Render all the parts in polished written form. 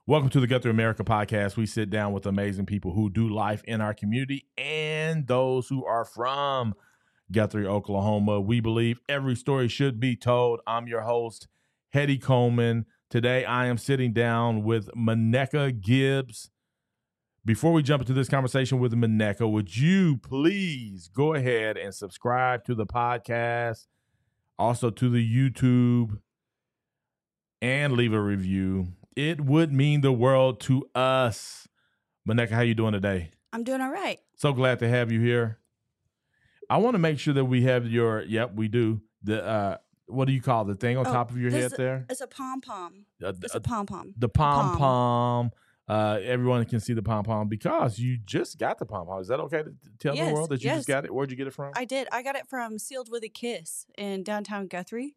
Welcome to the Guthrie America podcast. We sit down with amazing people who do life in our community and those who are from Guthrie, Oklahoma. We believe every story should be told. I'm your host, Hetty Coleman. Today, I am sitting down with Maneka Gibbs. Before we jump into this conversation with Maneka, would you please go ahead and subscribe to the podcast, also to the YouTube, and leave a review. It would mean the world to us. Maneka, how you doing today? I'm doing all right. So glad to have you here. I want to make sure that we have your, we do, the, what do you call the thing on top of your head there? It's a pom-pom. It's a pom-pom. The pom-pom. Everyone can see the pom-pom because you just got the pom-pom. Is that okay to tell the world that you just got it? Where'd you get it from? I did. I got it from Sealed with a Kiss in downtown Guthrie.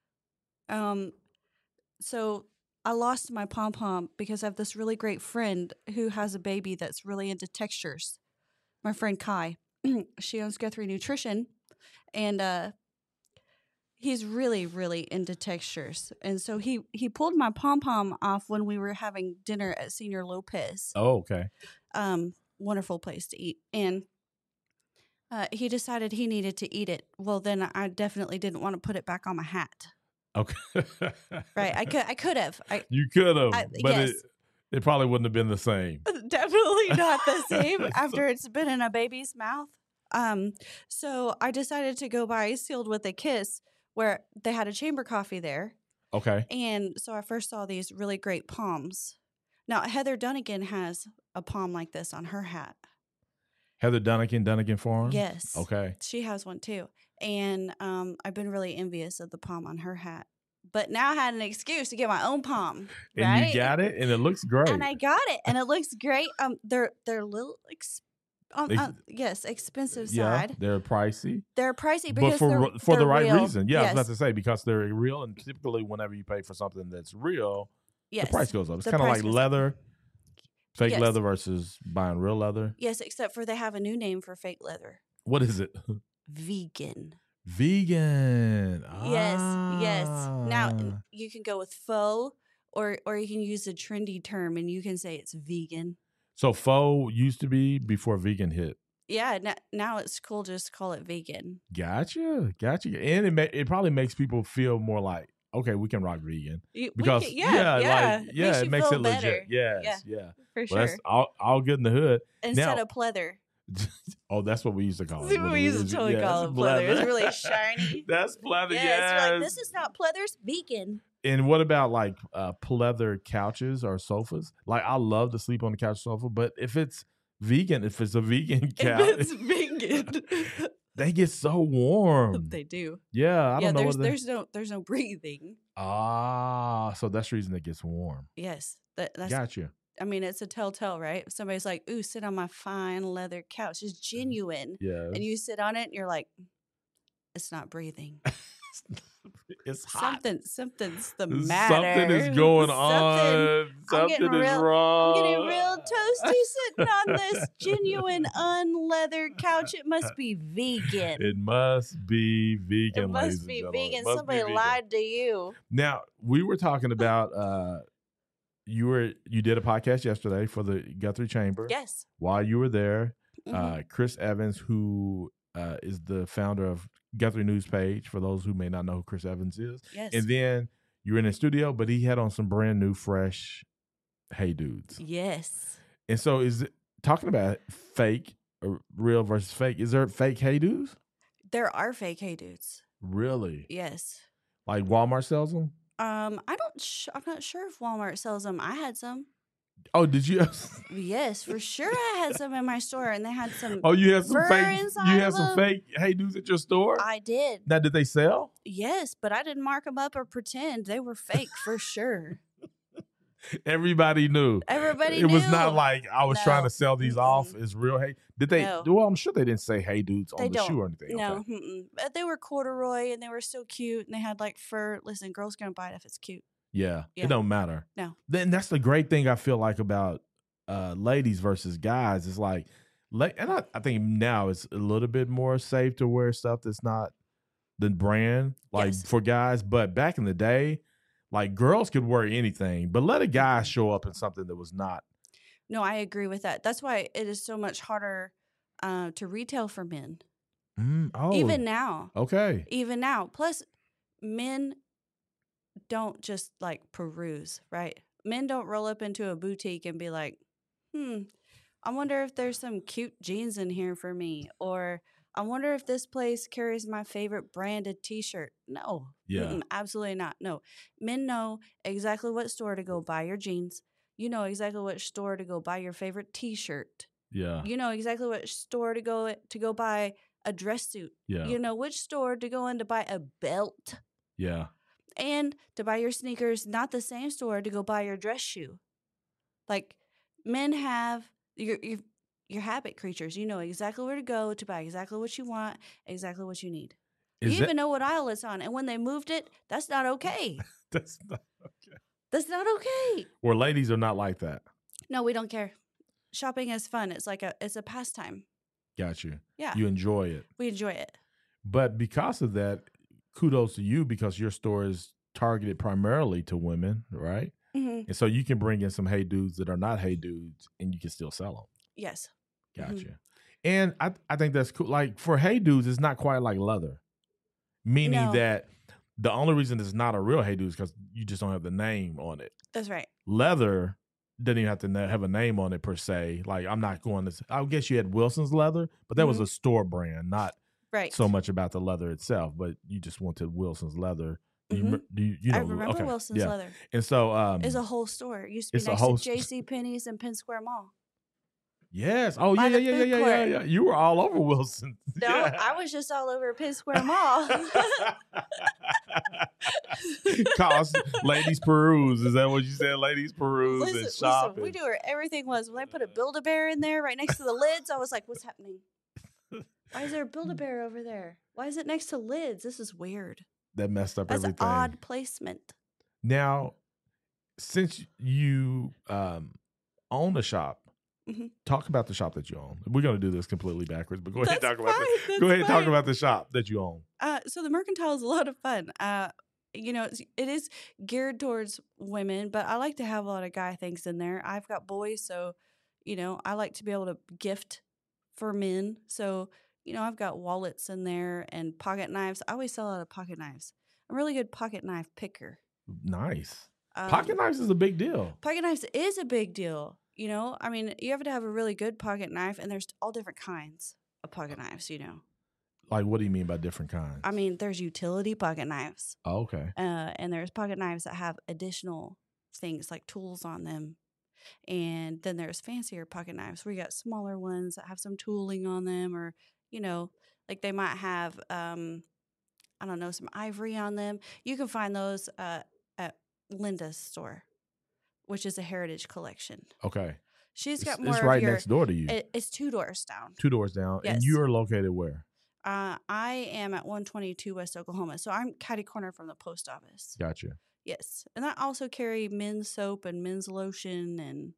So I lost my pom-pom because I have this really great friend who has a baby that's really into textures. My friend Kai. She owns Guthrie Nutrition, and he's really, really into textures. And so he pulled my pom-pom off when we were having dinner at Senior Lopez. Oh, okay. Wonderful place to eat. And he decided he needed to eat it. Well, then I definitely didn't want to put it back on my hat. Okay. Right. I could have. You could have, but yes. it probably wouldn't have been the same. Definitely not the same after it's been in a baby's mouth. So I decided to go by Sealed with a Kiss, where they had a chamber coffee there. Okay. And so I first saw these really great palms. Now, Heather Dunnigan has a palm like this on her hat. Heather Dunnigan Farm? Yes. Okay. She has one too. And I've been really envious of the palm on her hat. But now I had an excuse to get my own palm. Right? And you got it, and it looks great. And I got it, and it looks great. They're a little expensive side. Yeah, they're pricey. They're pricey because but for the right real. reason. Yeah, yes. I was about to say, because they're real, and typically whenever you pay for something that's real, the price goes up. It's kind of like leather, fake leather versus buying real leather. Yes, except for they have a new name for fake leather. What is it? Vegan. Vegan. Yes. Now you can go with faux, or you can use a trendy term and you can say it's vegan. So faux used to be before vegan hit. Yeah. Now it's cool just to call it vegan. Gotcha. And it probably makes people feel more like, okay, we can rock vegan because it makes it better. legit. Yes, yeah, for sure. That's all good in the hood instead of pleather. Oh, that's what we used to call it. We used to totally call it pleather. It's really shiny. That's pleather. Yes. You're like, this is not pleather, it's vegan. And what about like pleather couches or sofas? Like, I love to sleep on the couch sofa, but if it's a vegan couch, if it's vegan, they get so warm. They do. Yeah, I don't know. There's no breathing. So that's the reason it gets warm. Yes, that's gotcha. I mean, it's a telltale, right? If somebody's like, "Ooh, sit on my fine leather couch," it's genuine. Yeah, and you sit on it, and you're like, "It's not breathing." It's hot. Something's the matter. Something is going on. Something is wrong. I'm getting real toasty sitting on this genuine unleather couch. It must be vegan. It must be vegan. It must be vegan. Somebody lied to you. Now, we were talking about you did a podcast yesterday for the Guthrie Chamber. Yes. While you were there, Chris Evans, who is the founder of Guthrie News Page, for those who may not know who Chris Evans is. Yes. And then you were in the studio, but he had on some brand new, fresh Hey Dudes. Yes. And so talking about fake or real versus fake, is there fake Hey Dudes? There are fake Hey Dudes. Really? Yes. Like Walmart sells them? I'm not sure if Walmart sells them. I had some. Oh, did you? Yes, for sure. I had some in my store, and they had some. Oh, you had some fake. You had some some fake Hey Dudes at your store. I did. Now, did they sell? Yes, but I didn't mark them up or pretend they were fake for sure. Everybody knew. Everybody knew. It was knew. not like I was trying to sell these off as real. Hey, did they? No. Well, I'm sure they didn't say Hey Dudes on the shoe or anything. No, okay. But they were corduroy and they were so cute, and they had like fur. Listen, girls gonna buy it if it's cute. Yeah, it don't matter. No. Then that's the great thing I feel like about ladies versus guys. It's like, and I think now it's a little bit more safe to wear stuff that's not the brand, like for guys. But back in the day, Like girls could wear anything, but let a guy show up in something that was not. No, I agree with that. That's why it is so much harder to retail for men. Even now. Okay. Even now. Plus, men don't just like peruse, right? Men don't roll up into a boutique and be like, I wonder if there's some cute jeans in here for me. Or I wonder if this place carries my favorite branded t-shirt. No. Yeah. Absolutely not. No. Men know exactly what store to go buy your jeans. You know exactly which store to go buy your favorite t-shirt. Yeah. You know exactly which store to go buy a dress suit. Yeah. You know which store to go in to buy a belt. Yeah. And to buy your sneakers, not the same store to go buy your dress shoe. Like men have you're habit creatures. You know exactly where to go to buy exactly what you want, exactly what you need. You even know what aisle it's on. And when they moved it, that's not okay. That's not okay. That's not okay. Or ladies are not like that. No, we don't care. Shopping is fun. It's a pastime. Got you. Yeah. You enjoy it. We enjoy it. But because of that, kudos to you because your store is targeted primarily to women, right? Mm-hmm. And so you can bring in some hey dudes that are not hey dudes and you can still sell them. Yes. Gotcha. Mm-hmm. And I think that's cool. Like for hey dudes, it's not quite like leather. Meaning that the only reason it's not a real hey dude is because you just don't have the name on it. That's right. Leather doesn't even have to have a name on it per se. Like I'm not going to. I guess you had Wilson's Leather, but that was a store brand, not so much about the leather itself. But you just wanted Wilson's Leather. Do you know? I remember Wilson's Leather. And so it's a whole store. It used to be next to JCPenney's and Penn Square Mall. Yes. Oh, yeah. You were all over Wilson. No, I was just all over Penn Square Mall. Cost ladies peruse. Is that what you said? Ladies peruse and shopping. Listen, we knew where everything was. When they put a Build-A-Bear in there right next to the lids, I was like, what's happening? Why is there a Build-A-Bear over there? Why is it next to lids? This is weird. That messed up everything. That's odd placement. Now, since you own a shop, talk about the shop that you own. We're going to do this completely backwards, but go ahead and talk about talk about the shop that you own. So the Mercantile is a lot of fun. It is geared towards women, but I like to have a lot of guy things in there. I've got boys, so I like to be able to gift for men. So I've got wallets in there and pocket knives. I always sell out of pocket knives. I'm a really good pocket knife picker. Nice. Pocket knives is a big deal. Pocket knives is a big deal. You have to have a really good pocket knife, and there's all different kinds of pocket knives, Like, what do you mean by different kinds? I mean, there's utility pocket knives. Oh, okay. And there's pocket knives that have additional things like tools on them. And then there's fancier pocket knives where you got smaller ones that have some tooling on them, or, like they might have, some ivory on them. You can find those at Linda's store, which is a heritage collection. Okay. She's got more. It's right next door to you. It's 2 doors down. 2 doors down. Yes. And you are located where? I am at 122 West Oklahoma, so I'm catty corner from the post office. Gotcha. Yes, and I also carry men's soap and men's lotion, and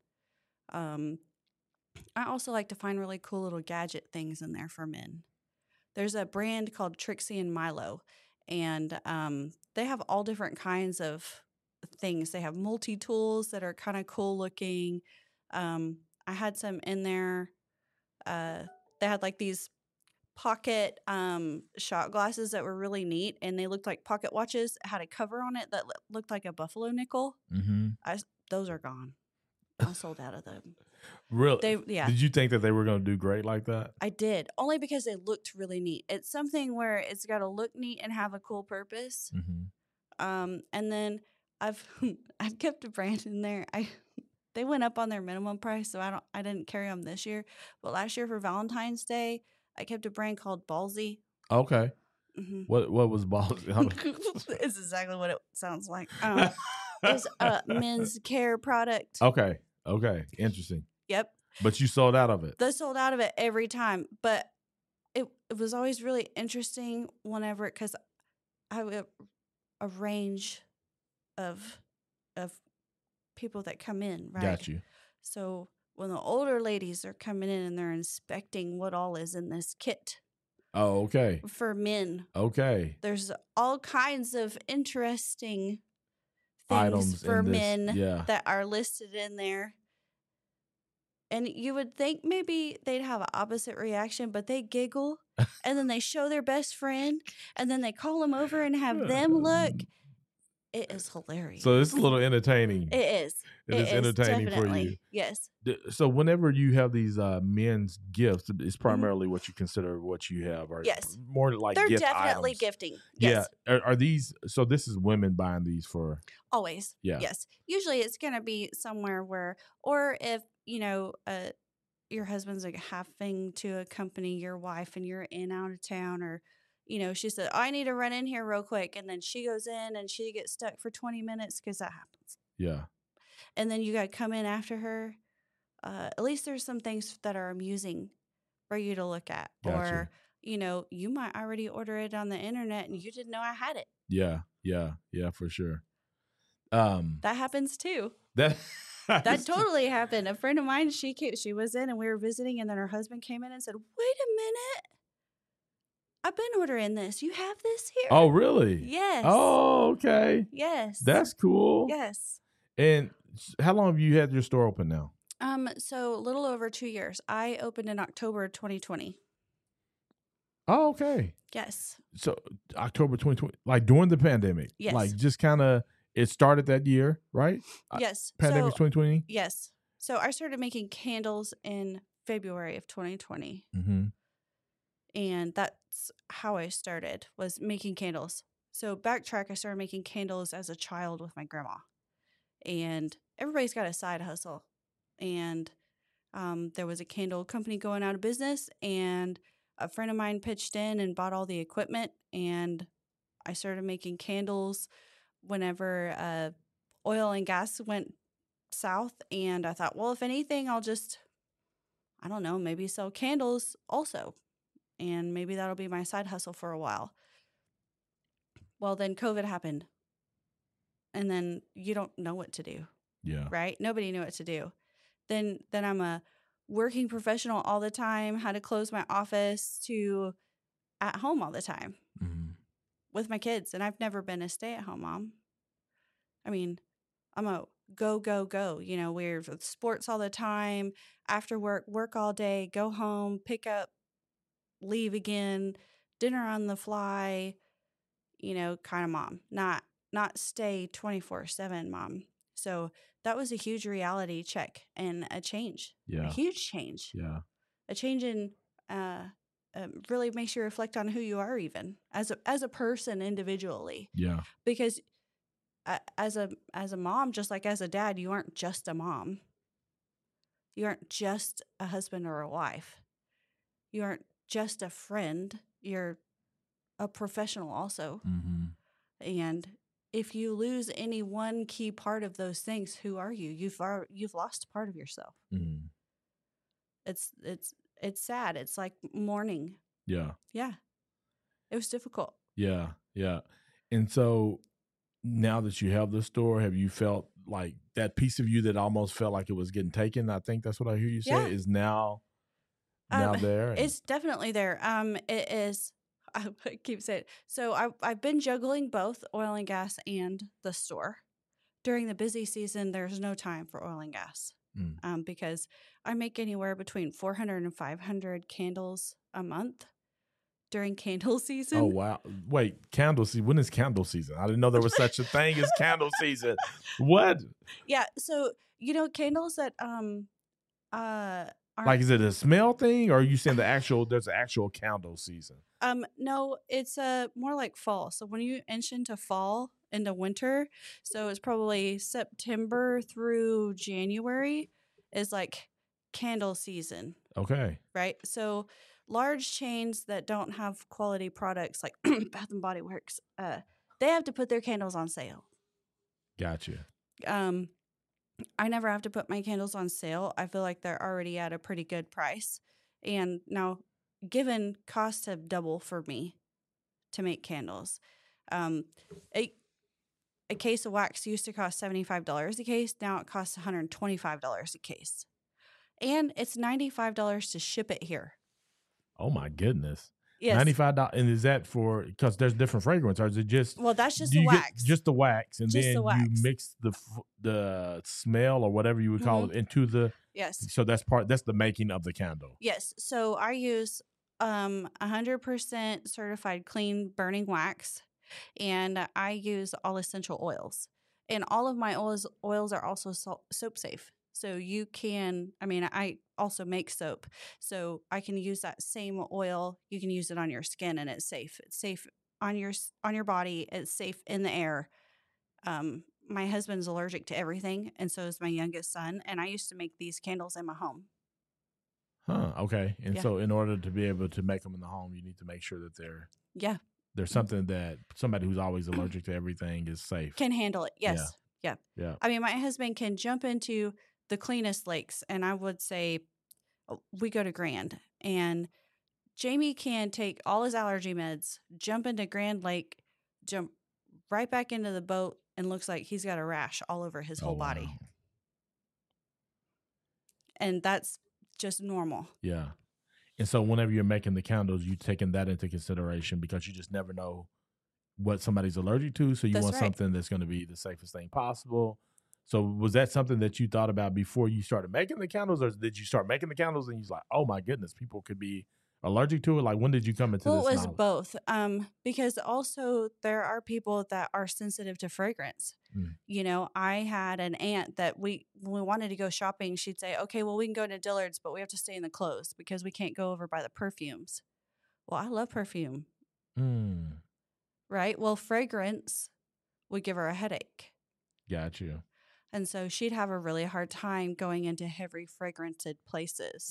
I also like to find really cool little gadget things in there for men. There's a brand called Trixie and Milo, and they have all different kinds of things. They have multi-tools that are kind of cool looking. I had some in there. They had like these pocket shot glasses that were really neat, and they looked like pocket watches. It had a cover on it that looked like a buffalo nickel. Mm-hmm. Those are gone. I sold out of them. Really? Did you think that they were going to do great like that? I did, only because they looked really neat. It's something where it's got to look neat and have a cool purpose. Mm-hmm. And then I've kept a brand in there. They went up on their minimum price, so I didn't carry them this year. But last year for Valentine's Day, I kept a brand called Ballsy. Okay. Mm-hmm. What was Ballsy? It's exactly what it sounds like. It's a men's care product. Okay. Interesting. Yep. But you sold out of it. They sold out of it every time. But it was always really interesting because I have a range of people that come in, right? Got you. So when the older ladies are coming in and they're inspecting what all is in this kit. Oh, okay. For men. Okay. There's all kinds of interesting items for in this. men Yeah. that are listed in there. And you would think maybe they'd have an opposite reaction, but they giggle and then they show their best friend and then they call them over and have them look. It is hilarious. So it's a little entertaining. It is. It is entertaining definitely. for you. Yes. So whenever you have these men's gifts, it's primarily what you consider what you have, or Yes. more like They're gift definitely items. gifting. Yes. Yeah. Are these? So this is women buying these for? Always. Yeah. Yes. Usually it's going to be somewhere where, or if, your husband's like having to accompany your wife and you're in out of town, or, she said, I need to run in here real quick. And then she goes in and she gets stuck for 20 minutes because that happens. Yeah. And then you got to come in after her. At least there's some things that are amusing for you to look at. Gotcha. Or, you might already order it on the internet and you didn't know I had it. Yeah. Yeah. Yeah, for sure. That happens too. That totally happened. A friend of mine, she was in and we were visiting, and then her husband came in and said, wait a minute. I've been ordering this. You have this here? Oh, really? Yes. Oh, okay. Yes. That's cool. Yes. And how long have you had your store open now? So a little over 2 years. I opened in October 2020. Oh, okay. Yes. So October 2020, like during the pandemic. Yes. Like just kind of, it started that year, right? Yes. Pandemic 2020? Yes. So I started making candles in February of 2020. Mm-hmm. And that's how I started, was making candles. So backtrack, I started making candles as a child with my grandma. And everybody's got a side hustle. And there was a candle company going out of business, and a friend of mine pitched in and bought all the equipment, and I started making candles whenever oil and gas went south. And I thought, well, if anything, I'll just, I don't know, maybe sell candles also. And maybe that'll be my side hustle for a while. Well, then COVID happened. And then you don't know what to do. Yeah. Right? Nobody knew what to do. Then I'm a working professional all the time, had to close my office to at home all the time with my kids. And I've never been a stay-at-home mom. I mean, I'm a go, go, go. We're with sports all the time, after work all day, go home, pick up, leave again, dinner on the fly, kind of mom, not stay 24/7 mom. So that was a huge reality check and a change. Yeah. A huge change. Yeah. A change in really makes you reflect on who you are, even as a person individually. Yeah. Because as a mom, just like as a dad, you aren't just a mom. You aren't just a husband or a wife. You aren't just a friend. You're a professional also. Mm-hmm. And if you lose any one key part of those things, who are you? You've lost a part of yourself. Mm-hmm. It's sad. It's like mourning. Yeah. Yeah. It was difficult. Yeah. Yeah. And so now that you have the store, have you felt like that piece of you that almost felt like it was getting taken? I think that's what I hear you say is now there. It's definitely there. It is. I keep saying it. So I've been juggling both oil and gas and the store. During the busy season, there's no time for oil and gas because I make anywhere between 400 and 500 candles a month during candle season. Oh, wow. Wait, candle season. When is candle season? I didn't know there was such a thing as candle season. What? Yeah. So, candles that like, is it a smell thing, or are you saying there's an actual candle season? No, it's more like fall. So when you inch into fall, into winter, so it's probably September through January is like candle season. Okay. Right? So large chains that don't have quality products like Bath and Body Works, they have to put their candles on sale. Gotcha. I never have to put my candles on sale. I feel like they're already at a pretty good price. And now, given costs have doubled for me to make candles, a case of wax used to cost $75 a case. Now it costs $125 a case. And it's $95 to ship it here. Oh, my goodness. Yes. $95. And is that because there's different fragrance, or is it just? Well, that's just do the you get wax. just the wax, and Just then the wax. you mix the smell or whatever you would call it into the. Yes. So that's the making of the candle. Yes. So I use 100% certified clean burning wax, and I use all essential oils. And all of my oils are also soap safe. So you can, I also make soap. So I can use that same oil. You can use it on your skin and it's safe. It's safe on your body. It's safe in the air. My husband's allergic to everything, and so is my youngest son. And I used to make these candles in my home. Huh. Okay. And Yeah. so in order to be able to make them in the home, you need to make sure that there's something that somebody who's always allergic to everything is safe. Can handle it. Yes. Yeah. Yeah. I mean, my husband can jump into the cleanest lakes, and I would say we go to Grand, and Jamie can take all his allergy meds, jump into Grand Lake, jump right back into the boat, and looks like he's got a rash all over his whole body. And that's just normal. Yeah. And so whenever you're making the candles, you're taking that into consideration because you just never know what somebody's allergic to. So you want something that's going to be the safest thing possible. So was that something that you thought about before you started making the candles, or did you start making the candles and you're like, oh my goodness, people could be allergic to it? Like, when did you come into this? Well, it was knowledge? both. Because also there are people that are sensitive to fragrance. You know, I had an aunt that when we wanted to go shopping, she'd say, okay, well, we can go to Dillard's, but we have to stay in the clothes because we can't go over by the perfumes. Well, I love perfume. Right? Well, fragrance would give her a headache. Got you. And so she'd have a really hard time going into heavy fragranced places.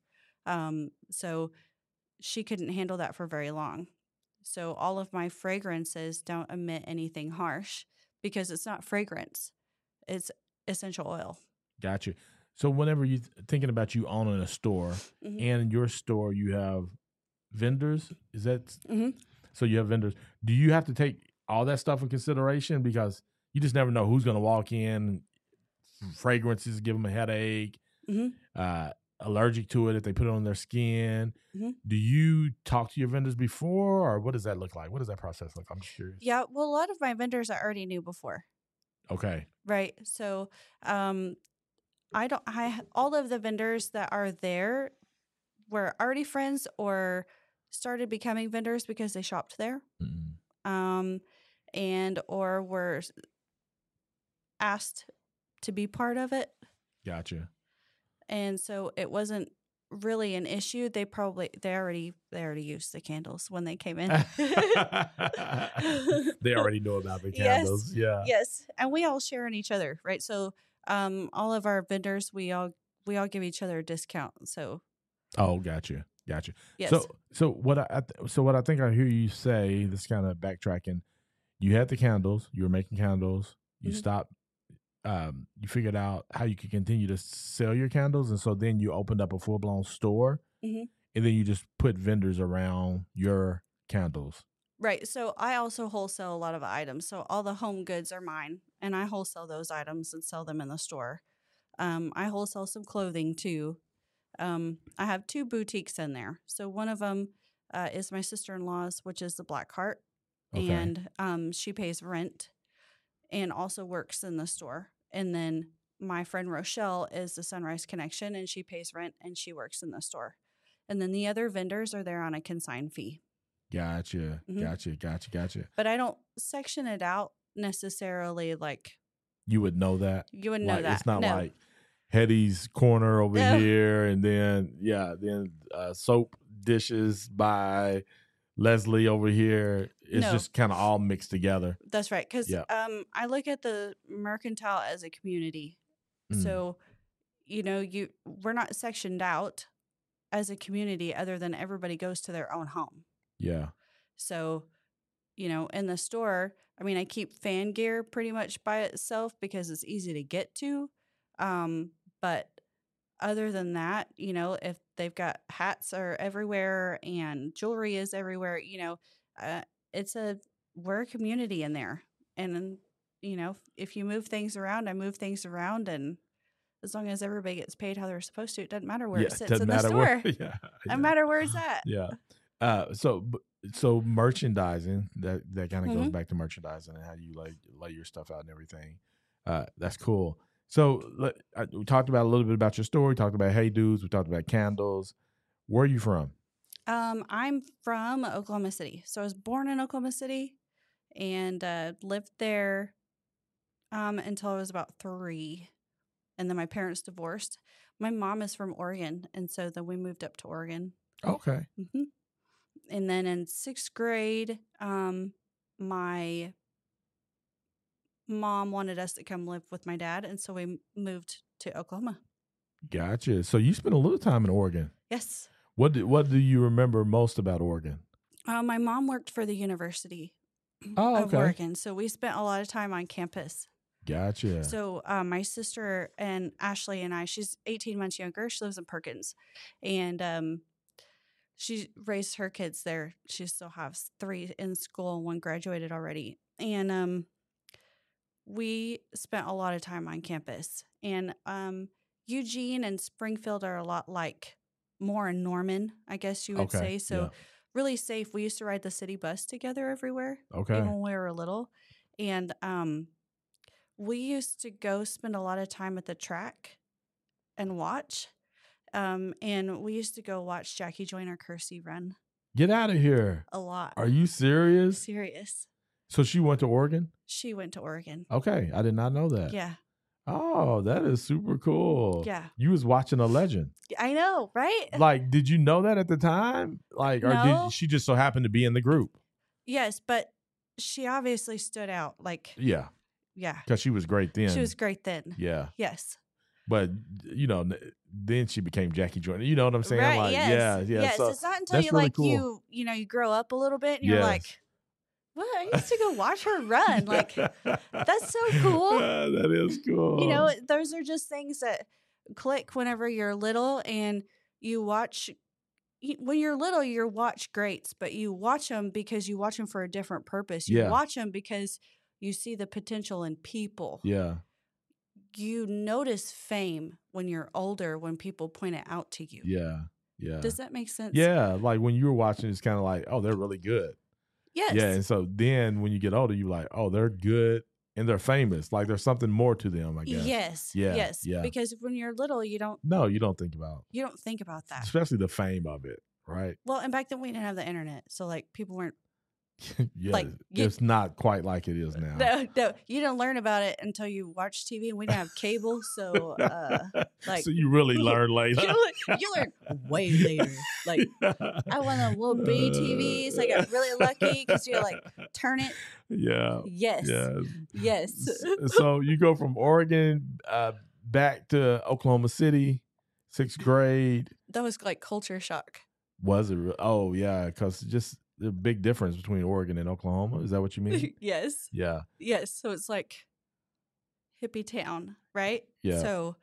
So she couldn't handle that for very long. So all of my fragrances don't emit anything harsh because it's not fragrance. It's essential oil. Got you. So whenever you're thinking about you owning a store, and in your store you have vendors, is that so you have vendors? Do you have to take all that stuff in consideration? Because you just never know who's going to walk in. Fragrances give them a headache. Allergic to it if they put it on their skin. Do you talk to your vendors before, or what does that look like? What does that process look like? I'm just curious. Yeah, well, a lot of my vendors I already knew before. Okay. Right. So all of the vendors that are there were already friends or started becoming vendors because they shopped there. And or were asked to be part of it. Gotcha. And so it wasn't really an issue. They already used the candles when they came in. They already know about the candles. Yes. And we all share in each other, right? So all of our vendors, we all give each other a discount. So gotcha. Yes. So what I think I hear you say, this kind of backtracking, you had the candles, you were making candles, you stopped. You figured out how you could continue to sell your candles, and so then you opened up a full-blown store, and then you just put vendors around your candles. Right. So I also wholesale a lot of items. So all the home goods are mine, and I wholesale those items and sell them in the store. I wholesale some clothing too. I have 2 boutiques in there. So one of them is my sister-in-law's, which is the Black Heart, and she pays rent and also works in the store. And then my friend Rochelle is the Sunrise Connection, and she pays rent and she works in the store. And then the other vendors are there on a consign fee. Gotcha. But I don't section it out necessarily like. You would know that? You would know that. It's not like Hetty's Corner over here, and then soap dishes by Leslie over here. It's just kind of all mixed together. That's right. Because I look at the Mercantile as a community. So, we're not sectioned out as a community other than everybody goes to their own home. Yeah. So, in the store, I keep fan gear pretty much by itself because it's easy to get to. But other than that, if they've got hats are everywhere and jewelry is everywhere, we're a community in there. And, if you move things around, I move things around. And as long as everybody gets paid how they're supposed to, it doesn't matter where it sits in the store. Doesn't matter where it's at. Yeah. So merchandising, that kind of goes Mhm. back to merchandising and how you lay your stuff out and everything. That's cool. So we talked about a little bit about your story. We talked about Hey Dudes. We talked about candles. Where are you from? I'm from Oklahoma City. So I was born in Oklahoma City and lived there until I was about 3. And then my parents divorced. My mom is from Oregon. And so then we moved up to Oregon. Okay. hmm And then in 6th grade, my mom wanted us to come live with my dad. And so we moved to Oklahoma. Gotcha. So you spent a little time in Oregon. Yes. What do you remember most about Oregon? My mom worked for the University Oh, of okay. Oregon. So we spent a lot of time on campus. Gotcha. So my sister and Ashley and I, she's 18 months younger. She lives in Perkins. And she raised her kids there. She still has 3 in school and 1 graduated already. And we spent a lot of time on campus. And Eugene and Springfield are a lot like more in Norman, I guess you would Okay. say. So Yeah. really safe. We used to ride the city bus together everywhere, Okay. even when we were little. And we used to go spend a lot of time at the track and watch. And we used to go watch Jackie Joyner Kersey run Get out of here. a lot. Are you serious? Serious. So she went to Oregon? She went to Oregon. Okay. I did not know that. Yeah. Oh, that is super cool. Yeah. You was watching a legend. I know, right? Like, did you know that at the time? Like, or No. did she just so happen to be in the group? Yes, but she obviously stood out. Like, Yeah. yeah. Because she was great then. She was great then. Yeah. Yes. But, then she became Jackie Joyner. You know what I'm saying? Right. Like, Yes. yeah. Yes. So It's not until that's you really like cool. you grow up a little bit and you're Yes. like, what? I used to go watch her run. Like, that's so cool. That is cool. Those are just things that click whenever you're little and you watch. When you're little, you watch greats, but you watch them because you watch them for a different purpose. You Yeah. watch them because you see the potential in people. Yeah. You notice fame when you're older when people point it out to you. Yeah. Yeah. Does that make sense? Yeah. Like when you were watching, it's kind of like, oh, they're really good. Yes. Yeah. And so then when you get older, you're like, oh, they're good and they're famous. Like there's something more to them, I guess. Yes. Yeah. Yes. Yeah. Because when you're little, you don't think about that. especially the fame of it, right? Well, and back then we didn't have the internet, so like people weren't. Yeah. Like, it's not quite like it is now. No, you didn't learn about it until you watched TV, and we didn't have cable, so like. So you really learn later. You learn way later. Like I went on little bitty TVs. I got really lucky because you like turn it. Yeah. Yes. Yes. So you go from Oregon back to Oklahoma City, 6th grade. That was like culture shock. Was it? Oh, yeah. Because just the big difference between Oregon and Oklahoma. Is that what you mean? Yes. Yeah. Yes. So it's like hippie town, right? Yeah. So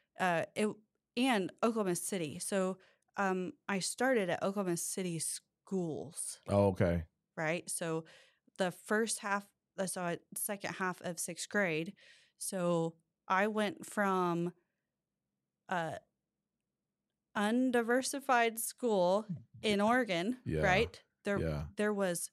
and Oklahoma City. So I started at Oklahoma City schools. Oh, okay. Right. So the second half of 6th grade. So I went from undiversified school in Oregon, Yeah. right? There was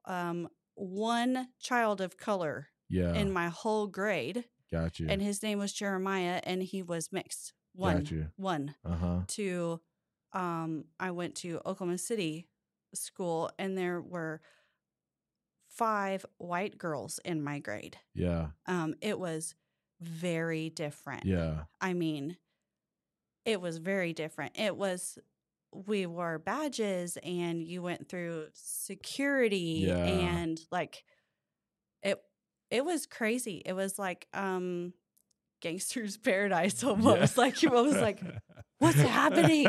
1 child of color Yeah. in my whole grade. Gotcha. And his name was Jeremiah, and he was mixed. One. To I went to Oklahoma City school, and there were 5 white girls in my grade. Yeah. It was very different. Yeah. I mean, it was very different. We wore badges and you went through security Yeah. and like it was crazy. It was like gangster's paradise almost. Yeah. Like it was like, what's happening?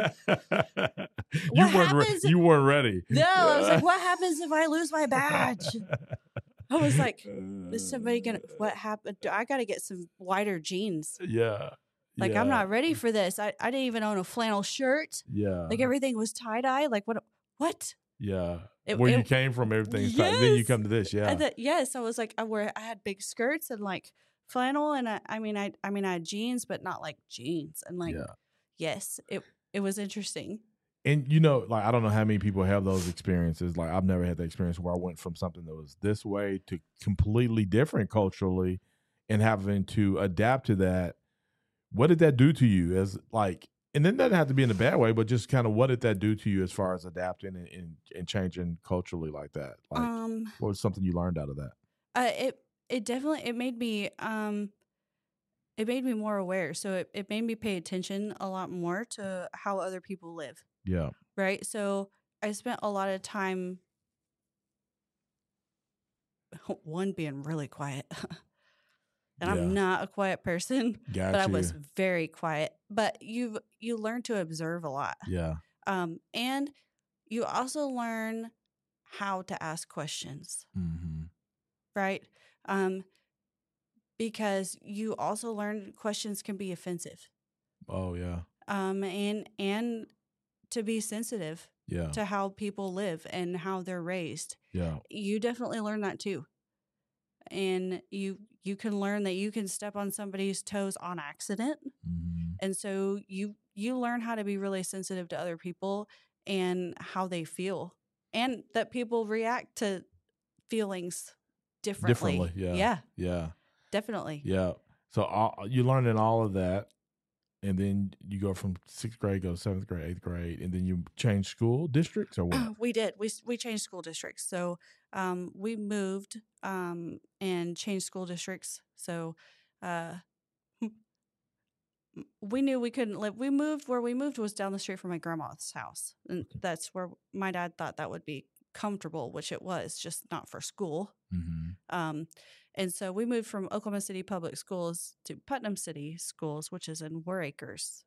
You weren't ready. No, I was like, what happens if I lose my badge? I was like, is somebody what happened? I got to get some wider jeans. Yeah. Like, yeah. I'm not ready for this. I didn't even own a flannel shirt. Yeah. Like, everything was tie-dye. Like, what? Yeah. Where you came from, everything's tight. Then you come to this. Yeah. Yes. I was like, I had big skirts and like flannel. And I had jeans, but not like jeans. And like, yes, it was interesting. And you know, like I don't know how many people have those experiences. Like I've never had the experience where I went from something that was this way to completely different culturally, and having to adapt to that. What did that do to you? As like, and then that doesn't have to be in a bad way, but just kind of what did that do to you as far as adapting and changing culturally like that? Like, what was something you learned out of that? It definitely it made me more aware. So it made me pay attention a lot more to how other people live. Yeah. Right. So I spent a lot of time, one, being really quiet. And I'm not a quiet person, Got but I you. was very quiet. But you learn to observe a lot. Yeah. And you also learn how to ask questions. Mm-hmm. Right. Because you also learn questions can be offensive. Oh yeah. And to be sensitive Yeah. to how people live and how they're raised. Yeah. You definitely learn that too. And you can learn that you can step on somebody's toes on accident. Mm-hmm. And so you learn how to be really sensitive to other people and how they feel, and that people react to feelings differently. Yeah. Yeah. Definitely. Yeah. So you learned in all of that, and then you go from 6th grade, go to 7th grade, 8th grade, and then you change school districts or what? We did. We changed school districts. So we moved and changed school districts. So we knew we couldn't live. We moved where we moved was down the street from my grandma's house, and that's where my dad thought that would be comfortable, which it was, just not for school. Mm-hmm. And so we moved from Oklahoma City Public Schools to Putnam City Schools, which is in Waracres.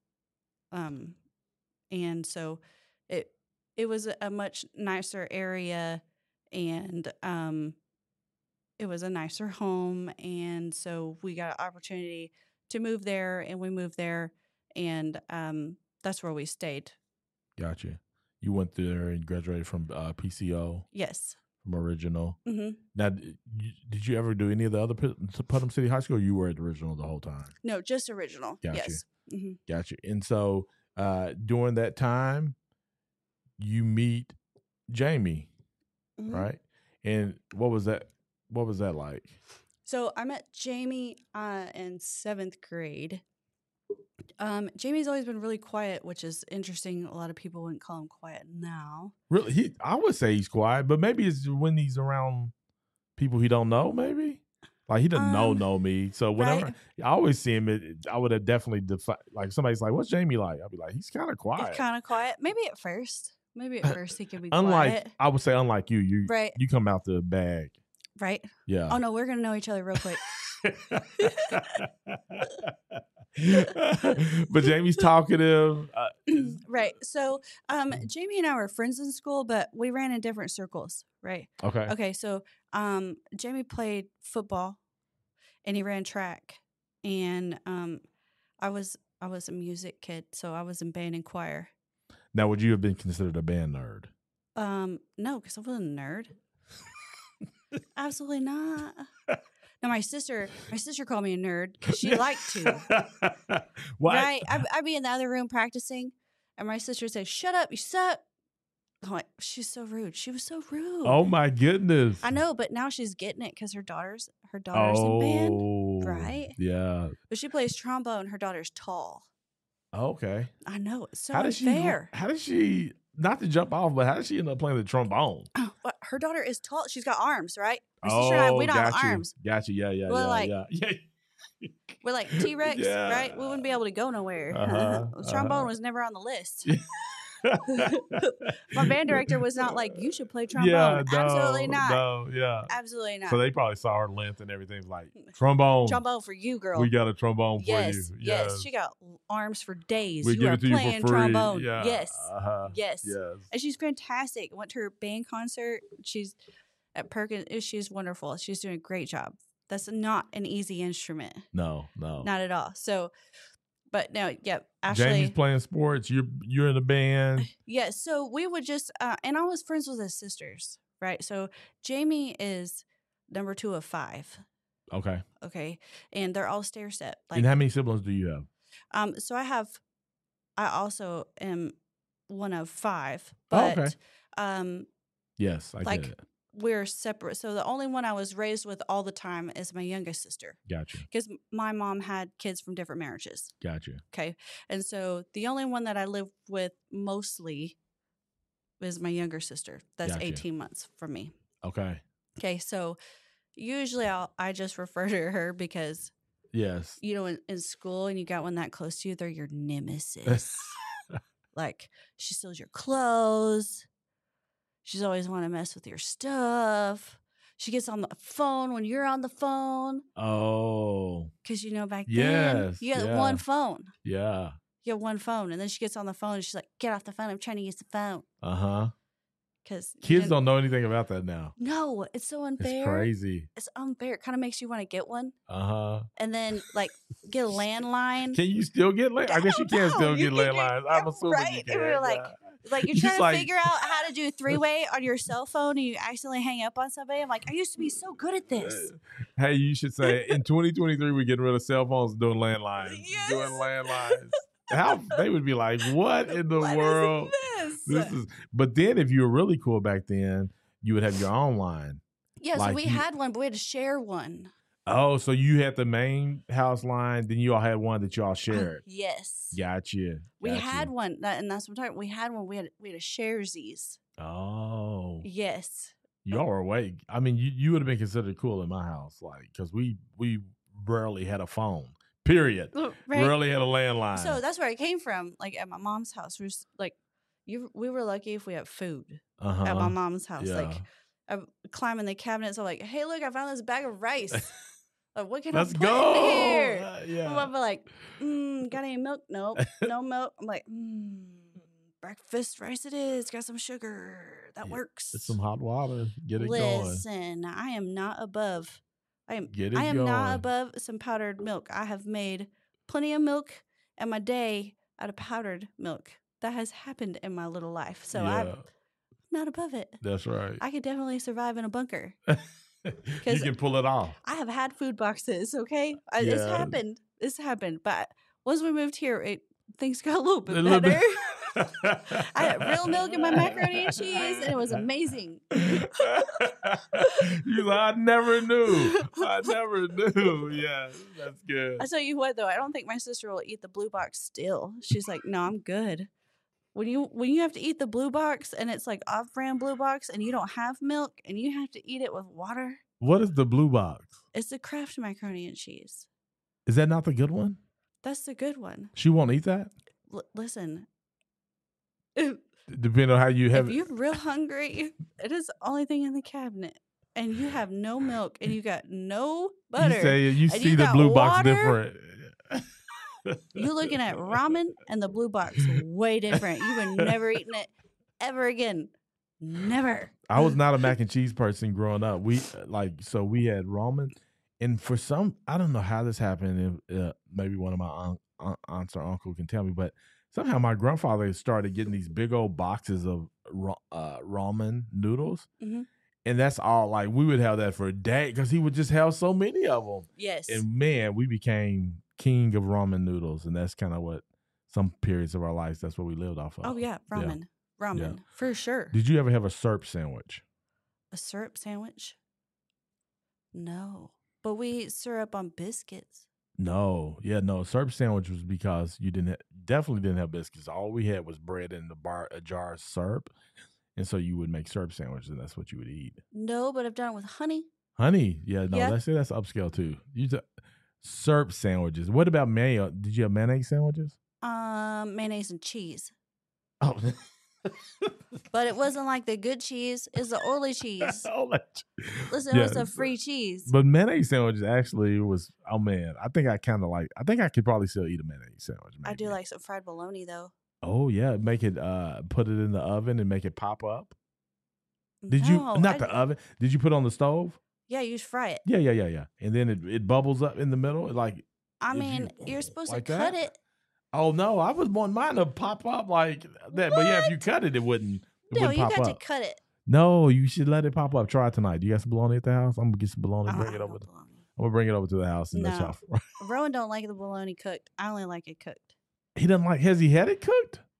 And so it was a much nicer area, and it was a nicer home. And so we got an opportunity to move there, and we moved there, and that's where we stayed. Gotcha. You went there and graduated from PCO? Yes. From original. Mm-hmm. Now, did you ever do any of the other Putnam City High School, or you were at the original the whole time? No, just original. Gotcha. Yes. Mm-hmm. Gotcha. And so during that time, you meet Jamie, Mm-hmm. right? And what was that? What was that like? So I met Jamie in 7th grade. Jamie's always been really quiet, which is interesting. A lot of people wouldn't call him quiet now. Really, I would say he's quiet, but maybe it's when he's around people he don't know. Maybe like he doesn't know me. So whenever I always see him, I would have definitely like somebody's like, "What's Jamie like?" I'll be like, "He's kind of quiet." He's kind of quiet. Maybe at first he can be unlike quiet. I would say, unlike you, you come out the bag. Right. Yeah. Oh no, we're gonna know each other real quick. But Jamie's talkative. Right. So Jamie and I were friends in school, but we ran in different circles. Right. Okay. Okay. So Jamie played football, and he ran track, and I was a music kid, so I was in band and choir. Now, would you have been considered a band nerd? No, because I wasn't a nerd. Absolutely not. No, my sister called me a nerd because she liked to. What? Right? I'd be in the other room practicing, and my sister would say, "Shut up, you suck." I'm like, she's so rude. She was so rude. Oh my goodness! I know, but now she's getting it because her daughter's in band, right? Yeah. But she plays trombone. Her daughter's tall. Okay. I know. It's so unfair. How does she? Not to jump off, but how did she end up playing the trombone? Well, her daughter is tall. She's got arms, right? My sister and I, we don't have arms. Gotcha. Yeah. We're like T-Rex, Yeah. right? We wouldn't be able to go nowhere. Trombone was never on the list. My band director was not like, you should play trombone. Yeah, Absolutely not. No, yeah. Absolutely not. So they probably saw her length and everything. Like, trombone. Trombone for you, girl. We got a trombone for you. Yes. She got arms for days. We You give are it to you playing for free. trombone. Yeah. Yes. Yes. And she's fantastic. Went to her band concert. She's at Perkins. She's wonderful. She's doing a great job. That's not an easy instrument. No. Not at all. So, but no, yeah, Ashley. Jamie's playing sports. You're in the band. Yeah, so we would just, and I was friends with his sisters, right? So Jamie is number 2 of 5. Okay. And they're all stair step. And how many siblings do you have? So I also am one of 5, Oh, but okay. Yes, I like get it. we're separate. So the only one I was raised with all the time is my youngest sister, Gotcha. because my mom had kids from different marriages. Gotcha. Okay, and so the only one that I live with mostly is my younger sister. That's Gotcha. 18 months from me. Okay. Okay, so usually I just refer to her because, Yes. you know, in school and you got one that close to you, they're your nemesis. Like, she steals your clothes. She's always want to mess with your stuff. She gets on the phone when you're on the phone. Oh. Because, you know, back then, Yes. you had Yeah. one phone. Yeah. You had one phone. And then she gets on the phone and she's like, get off the phone. I'm trying to use the phone. Uh-huh. Because Kids don't know anything about that now. No, it's so unfair. It's crazy. It's unfair. It kind of makes you want to get one. Uh-huh. And then, like, get a landline. Can you still get landlines? I guess you can still get landlines. I'm assuming right? you can. We're like you're Just trying to figure out how to do a 3-way on your cell phone and you accidentally hang up on somebody. I'm like, I used to be so good at this. Hey, you should say, in 2023, we're getting rid of cell phones and doing landlines. Yes. Doing landlines. How they would be like, what in the world? This is. But then, if you were really cool back then, you would have your own line. Yeah, like so we had one, but we had to share one. Oh, so you had the main house line, then you all had one that you all shared. Yes. Gotcha. We had one, and that's what I'm talking. We had one. We had to share these. Oh. Yes. Y'all were awake. I mean, you would have been considered cool in my house, like, because we rarely had a phone. Period. Right? Rarely had a landline. So that's where I came from. Like at my mom's house, we were lucky if we had food at my mom's house. Yeah. Like I'm climbing the cabinets. I'm like, hey, look, I found this bag of rice. Like, what can Let's I put go. in here? Yeah. My mom be like, got any milk? Nope, no milk. I'm like, breakfast rice it is. Got some sugar. That works. It's some hot water. Get it going. Listen, I am not above. I am going. not above some powdered milk. I have made plenty of milk in my day out of powdered milk. That has happened in my little life. So I'm not above it. That's right. I could definitely survive in a bunker. You can pull it off. I have had food boxes, okay? It's happened. It's happened. But once we moved here, things got a little bit better. I had real milk in my macaroni and cheese, and it was amazing. You're like, I never knew. Yeah, that's good. I tell you what, though, I don't think my sister will eat the blue box still. She's like, no, I'm good. When you have to eat the blue box and it's like off-brand blue box and you don't have milk and you have to eat it with water. What is the blue box? It's the Kraft macaroni and cheese. Is that not the good one? That's the good one. She won't eat that? Listen. Depending on how you have it. If you're real hungry, it is the only thing in the cabinet. And you have no milk and you got no butter. You see the blue box different. You're looking at ramen and the blue box way different. You were never eating it ever again. Never. I was not a mac and cheese person growing up. We had ramen, and for some, I don't know how this happened. Maybe one of my aunts or uncle can tell me, but somehow my grandfather started getting these big old boxes of ramen noodles. Mm-hmm. And that's all, like, we would have that for a day because he would just have so many of them. Yes. And man, we became king of ramen noodles. And that's kind of what some periods of our lives, that's what we lived off of. Oh, yeah. Ramen. Yeah. Ramen, for sure. Did you ever have a syrup sandwich? A syrup sandwich? No. But we eat syrup on biscuits. No. Yeah, no. Syrup sandwich was because you definitely didn't have biscuits. All we had was bread and a jar of syrup. And so you would make syrup sandwiches, and that's what you would eat. No, but I've done it with honey. Honey? Yeah, no, that's upscale too. Syrup sandwiches. What about mayo? Did you have mayonnaise sandwiches? Mayonnaise and cheese. Oh. But it wasn't like the good cheese. It's the oily cheese. Listen, it was a free cheese. But mayonnaise sandwiches actually was, oh man, I think I could probably still eat a mayonnaise sandwich. Maybe. I do like some fried bologna though. Oh yeah, make it put it in the oven and make it pop up. Did you not the oven? Did you put it on the stove? Yeah, you just fry it. Yeah. And then it bubbles up in the middle, like. I mean, you're supposed to cut it. Oh no, I was wanting mine to pop up like that. What? But yeah, if you cut it, it wouldn't. No, you got to cut it. No, you should let it pop up. Try it tonight. Do you got some bologna at the house? I'm gonna get some bologna. Bring it over. I'm gonna bring it over to the house and let y'all. Rowan don't like the bologna cooked. I only like it cooked. He doesn't like. Has he had it cooked?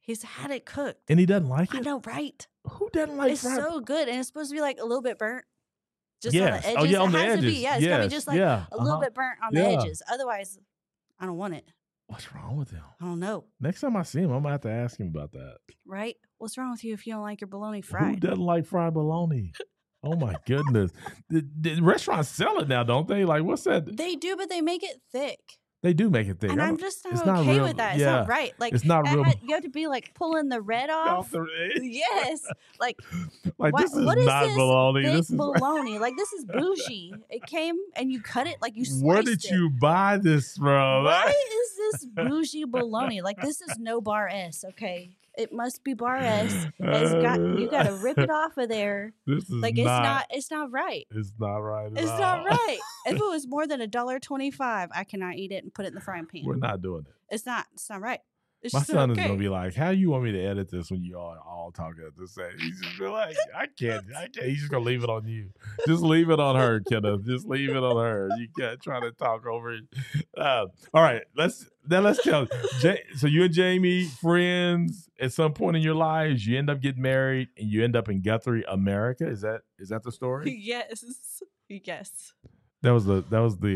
He's had it cooked. And he doesn't like I it? know, right? Who doesn't like It's fried? so good, and it's supposed to be like a little bit burnt, just on Yes. the edges. Oh, yeah, on it the has to be. edges. Yeah, it's gotta be Yes. just like Yeah. a little bit burnt on the Yeah. edges. Otherwise, I don't want it. What's wrong with him? I don't know. Next time I see him, I'm going to have to ask him about that. Right? What's wrong with you if you don't like your bologna Who fried? doesn't like fried bologna? Oh, my goodness. The restaurants sell it now, don't they? Like, what's that? They do, but they make it thick. They do make it thick. And I'm just it's not not okay real- with that. It's yeah, not right. Like it's not real. you have to be like pulling the red off. Yes. Like Like, this is what is not this bologna. thick This is bologna? Like this is bougie. It came and you cut it like you sliced where did it. you buy this from? Why is this bougie bologna? Like this is no bar S, okay? It must be bar S. You gotta rip it off of there. This is Like it's not right. It's not right. At It's all. not right. If it was more than $1.25, I cannot eat it and put it in the frying pan. We're not doing it. It's not right. It's My just son not is okay. gonna be like, "How you want me to edit this when you all talking at the same?" He's just be like, "I can't. He's just gonna leave it on you. Just leave it on her, Kenneth. Just leave it on her. You can't try to talk over it." All right, let's tell. So you and Jamie friends at some point in your lives. You end up getting married, and you end up in Guthrie, America. Is that the story? Yes. Yes. That was the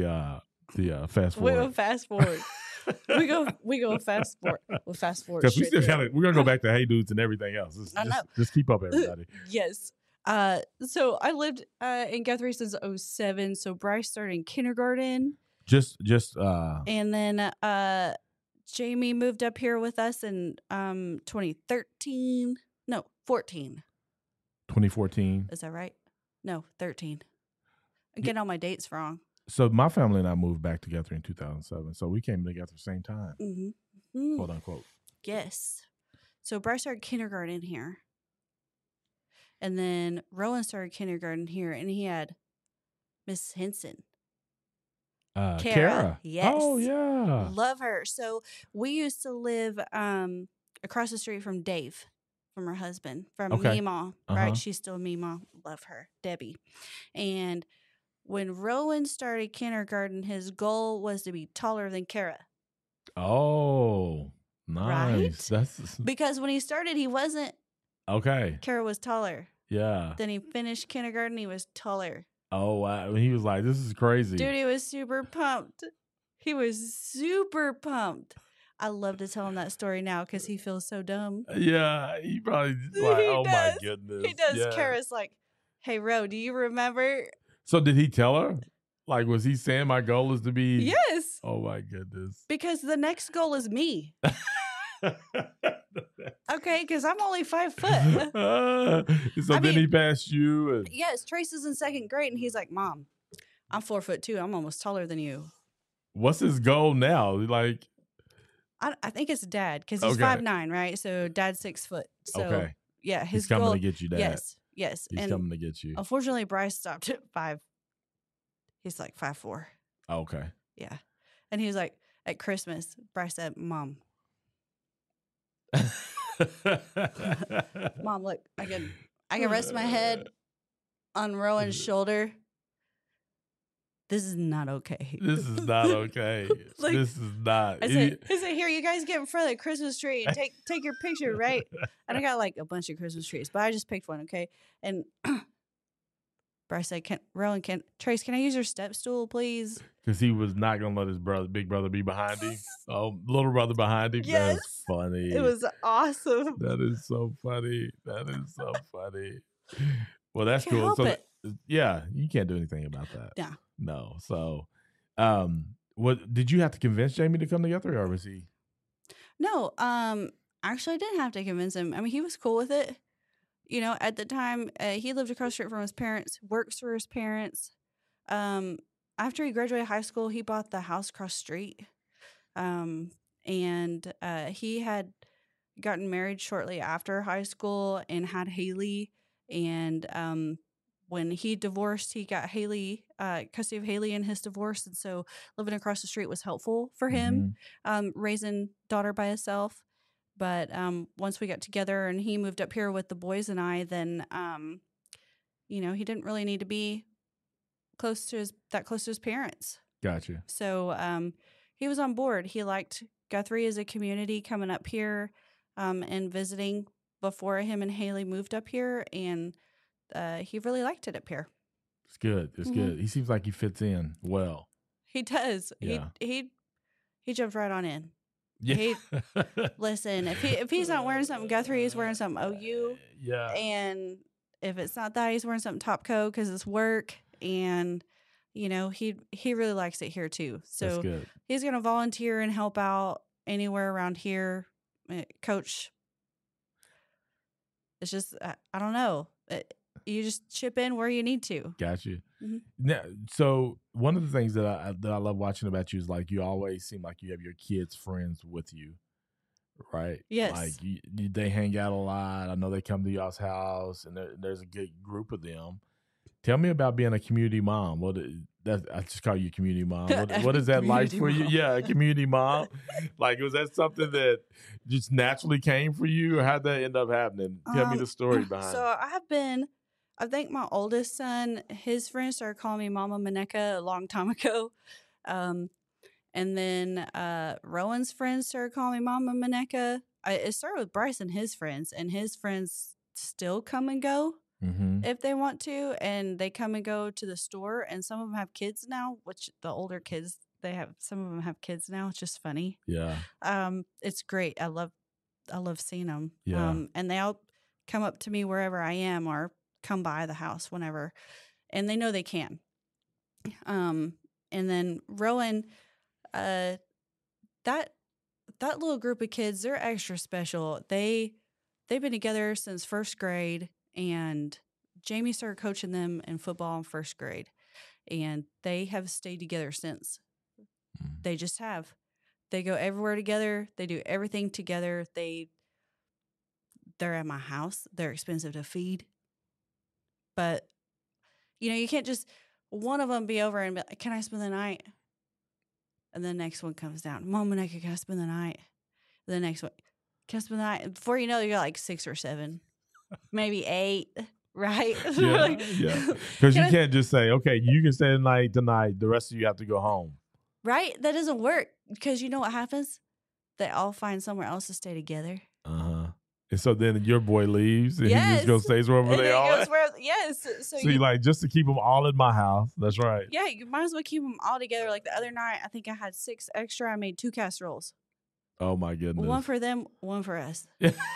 fast We forward. go fast forward. we go fast forward. We'll fast forward. Because we straight still through. we're gonna go back to Hey Dudes and everything else. I know. Just keep up, everybody. Yes. So I lived in Guthrie since 2007. So Bryce started in kindergarten. Just And then Jamie moved up here with us in 2013. No, 14. 2014. Is that right? No, 13. I'm getting all my dates wrong. So my family and I moved back together in 2007. So we came together at the same time, Mm-hmm. quote unquote. Yes. So Bryce started kindergarten here. And then Rowan started kindergarten here, and he had Miss Henson. Kara. Yes. Oh yeah. Love her. So we used to live across the street from Dave, from her husband, from Okay. Meemaw. Uh-huh. Right? She's still Meemaw. Love her. Debbie. And when Rowan started kindergarten, his goal was to be taller than Kara. Oh, nice. Right? That's Because when he started, he wasn't. okay. Kara was taller. Yeah. Then he finished kindergarten. He was taller. Oh wow. He was like, "This is crazy." Dude, he was super pumped. He was super pumped. I love to tell him that story now because he feels so dumb. Yeah. He probably like, He "Oh my does. goodness." He does. Yeah. Kara's like, "Hey, Ro, do you remember?" So did he tell her? Like, was he saying my goal is to be? Yes. Oh my goodness. Because the next goal is me. Okay, because I'm only 5 foot. So I then mean- he passed you. And Yes, Trace is in second grade, and he's like, "Mom, I'm 4'2". I'm almost taller than you." what's his goal now? Like, I think it's Dad because he's Okay. 5'9", right? So Dad's 6 foot. So okay, yeah, his he's coming goal. to get you, Dad. Yes. He's And coming to get you. unfortunately, Bryce stopped at 5. He's like 5'4". Okay. Yeah, and he was like, at Christmas, Bryce said, "Mom, Mom, look, I can rest my head on Rowan's shoulder. This is not okay." This is not okay. Like, this is not. I said, "Here, you guys get in front of the Christmas tree and take your picture, right?" And I got like a bunch of Christmas trees, but I just picked one, okay? And Bryce said, Trace, can I use your step stool, please?" Because he was not going to let his big brother be behind him. Oh, little brother behind him. Yes. That's funny. It was awesome. That is so funny. That is so funny. Well, that's Can't cool. help So, it. yeah, you can't do anything about that. Yeah. No. So, what did you have to convince Jamie to come together, or was he? No, actually, I didn't have to convince him. I mean, he was cool with it. You know, at the time, he lived across the street from his parents, works for his parents. After he graduated high school, he bought the house across the street. And he had gotten married shortly after high school and had Haley. And when he divorced, he got Haley, custody of Haley in his divorce. And so living across the street was helpful for him, raising daughter by himself. But once we got together and he moved up here with the boys and I, then, you know, he didn't really need to be close to his parents. Gotcha. So he was on board. He liked Guthrie as a community coming up here. and visiting before him and Haley moved up here, and he really liked it up here. It's good. It's good. He seems like he fits in well. He does. Yeah. He jumped right on in. Yeah. Listen, if he's not wearing something Guthrie, he's wearing something OU. Yeah. And if it's not that, he's wearing something Topco because it's work. And he really likes it here too. So That's good. He's going to volunteer and help out anywhere around here. Coach, it's just I don't know. You just chip in where you need to. Got you. Mm-hmm. Now, so one of the things that I love watching about you is like you always seem like you have your kids' friends with you, right? Yes. Like they hang out a lot. I know they come to y'all's house, and there's a good group of them. Tell me about being a community mom. I just call you community mom. What is that like for you? Yeah, a community mom. Like, was that something that just naturally came for you, or how'd that end up happening? Tell me the story behind it. So I think my oldest son, his friends started calling me Mama Maneka a long time ago. And then Rowan's friends started calling me Mama Maneka. It started with Bryce and his friends still come and go if they want to. And they come and go to the store. And some of them have kids now, which the older kids, some of them have kids now. It's just funny. Yeah. It's great. I love seeing them. Yeah. And they all come up to me wherever I am or come by the house whenever, and they know they can. And then Rowan, that little group of kids, they're extra special. They've been together since first grade, and Jamie started coaching them in football in first grade, and they have stayed together since. They just have. They go everywhere together. They do everything together. They're at my house. They're expensive to feed. But, you can't just one of them be over and be like, can I spend the night? And the next one comes down. Mom and I can I spend the night? The next one, can I spend the night? Before you know, you got like 6 or 7, maybe 8, right? Yeah. Because you can't just say, okay, you can stay the night tonight. The rest of you have to go home. Right? That doesn't work. Because you know what happens? They all find somewhere else to stay together. Uh-huh. And so then your boy leaves, and he just goes stays wherever they are. Yes. So you like, just to keep them all in my house. That's right. Yeah, you might as well keep them all together. Like the other night, I think I had 6 extra. I made 2 casseroles. Oh my goodness! One for them, one for us.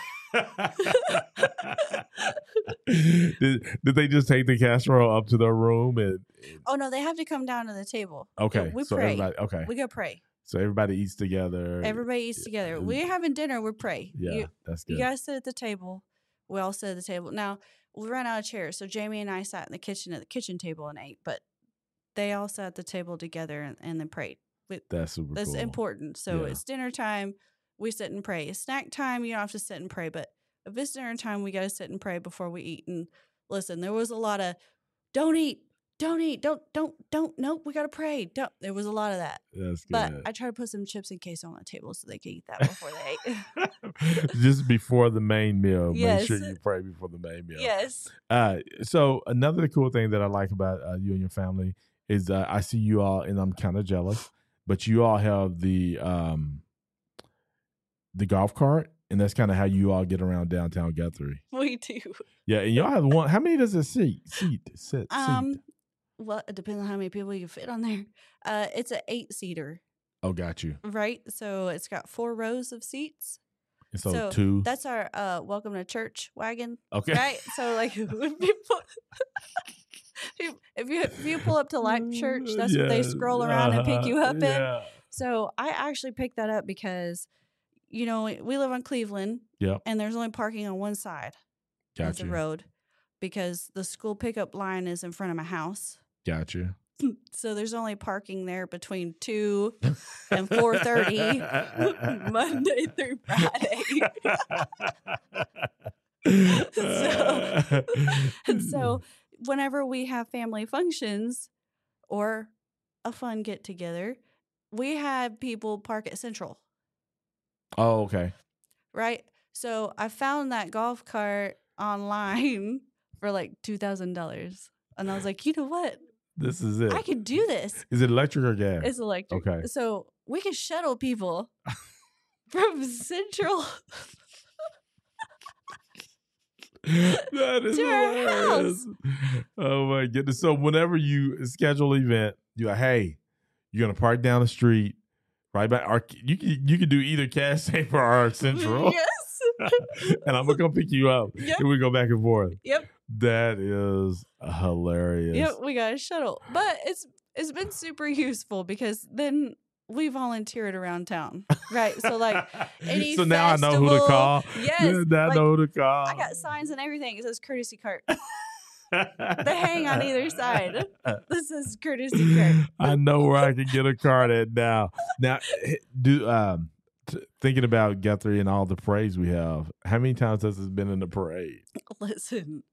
Did they just take the casserole up to their room and? Oh no, they have to come down to the table. Okay, we so pray. Okay, we go pray. So everybody eats together. Everybody eats together. We're having dinner. We pray. Yeah, that's good. You guys sit at the table. We all sit at the table. Now, we ran out of chairs, so Jamie and I sat in the kitchen at the kitchen table and ate. But they all sat at the table together and then prayed. That's super cool. That's important. So it's dinner time. We sit and pray. It's snack time. You don't have to sit and pray. But if it's dinner time, we got to sit and pray before we eat. And listen, there was a lot of, don't eat. Nope, we got to pray. There was a lot of that. That's good. But I try to put some chips and queso on the table so they can eat that before they ate. Just before the main meal. Yes. Make sure you pray before the main meal. Yes. So another cool thing that I like about you and your family is I see you all, and I'm kind of jealous, but you all have the golf cart, and that's kind of how you all get around downtown Guthrie. We do. Yeah, and y'all have one. How many does it seat? Well, it depends on how many people you fit on there. It's an 8-seater. Oh, got you. Right. So it's got 4 rows of seats. And so 2. That's our welcome to church wagon. Okay. Right. So like when people, if you pull up to Life Church, that's what they scroll around and pick you up in. So I actually picked that up because, we live on Cleveland. Yeah. And there's only parking on one side of the road because the school pickup line is in front of my house. Gotcha. So there's only parking there between 2 and 4:30 Monday through Friday. So whenever we have family functions or a fun get together, we have people park at Central. Oh, okay. Right. So I found that golf cart online for like $2,000, and I was like, you know what? This is it. I can do this. Is it electric or gas? It's electric. Okay. So we can shuttle people from Central That is to our hilarious. Oh my goodness. So whenever you schedule an event, you're like, hey, you're gonna park down the street, right back. Or you can do either Cash Saver or Arc Central. Yes. And I'm gonna come pick you up. Yep. And we go back and forth. Yep. That is hilarious. Yep. We got a shuttle, but it's been super useful because then we volunteered around town, right? So like any so now I know who to festival- call. Yes, Now I know who to call. I got signs and everything. It says courtesy cart. They hang on either side. This is courtesy cart. I know where I can get a card at now. Now, thinking about Guthrie and all the parades we have, how many times has it been in the parade? Listen.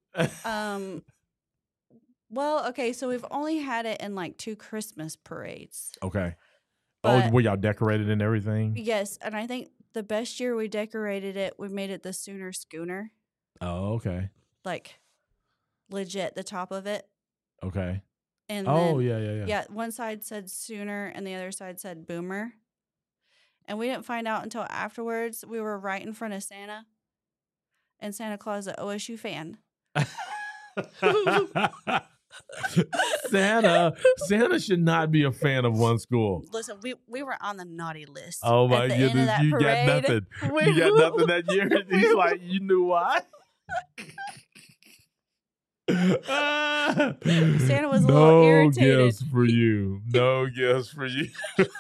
Well, okay, so we've only had it in like 2 Christmas parades. Okay. But- Were y'all decorated and everything? Yes, and I think the best year we decorated it, we made it the Sooner Schooner. Oh, okay. Like legit the top of it. Okay. And Oh, then, yeah. yeah, one side said Sooner and the other side said Boomer. And we didn't find out until afterwards. We were right in front of Santa. And Santa Claus is an OSU fan. Santa should not be a fan of one school. Listen, we were on the naughty list. Oh my At the end of goodness, that you got parade. nothing. You got nothing that year. He's like, you knew why? Santa was a little irritated. No gifts for you. No gifts for you.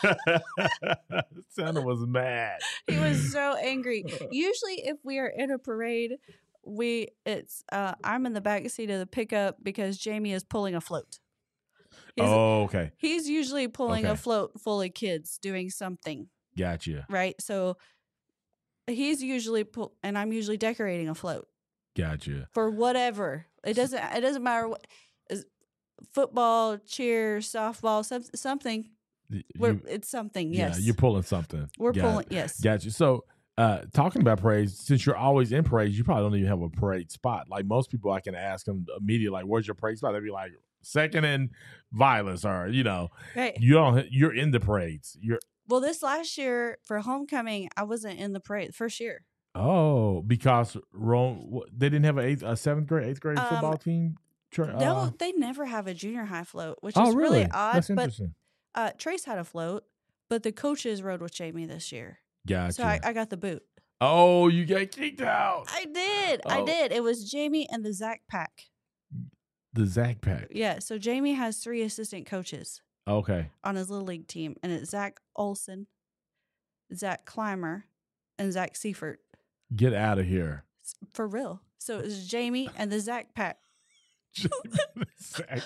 Santa was mad. He was so angry. Usually if we are in a parade, I'm in the back seat of the pickup because Jamie is pulling a float. Okay. He's usually pulling a Okay. float full of kids doing something, Gotcha. right? So he's usually and I'm usually decorating a float Gotcha. for whatever. It doesn't matter what is football, cheer, softball, something. It's something. Yes. Yeah, you're pulling something. We're Got pulling. it. Yes. Gotcha. So, talking about parades, since you're always in parades, you probably don't even have a parade spot. Like most people, I can ask them immediately, like, "Where's your parade spot?" They'd be like, "Second and Violence," or Right. You're in the parades. Well, this last year for homecoming, I wasn't in the parade. First year. Because they didn't have a 7th grade, 8th grade football team. No, they never have a junior high float, which oh, is really odd. That's But interesting. Trace had a float, but the coaches rode with Jamie this year. Gotcha. So I got the boot. Oh, you got kicked out. I did. Oh. I did. It was Jamie and the Zach Pack. The Zach Pack. Yeah. So Jamie has 3 assistant coaches Okay. on his little league team, and it's Zach Olson, Zach Clymer, and Zach Seifert. Get out of here. For real. So it was Jamie and the Zach Pack. Zach.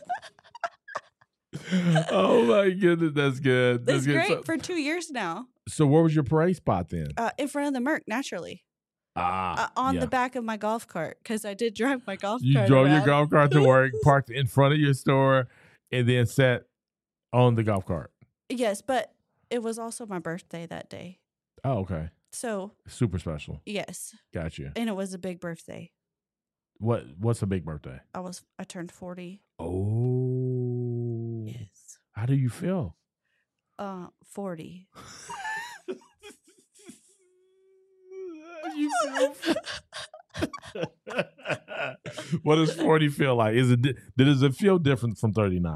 Oh my goodness, that's good. That's good. great for 2 years now. So where was your parade spot then? In front of the Merc, naturally. On On the back of my golf cart, because I did drive my golf You cart drove your around. golf cart to work, parked in front of your store, and then sat on the golf cart. Yes, but it was also my birthday that day. Oh, okay. So, Super special. yes. Gotcha. And it was a big birthday. What's a big birthday? I turned 40. Oh. Yes. How do you feel? 40. You feel what does 40 feel like? Does it feel different from 39?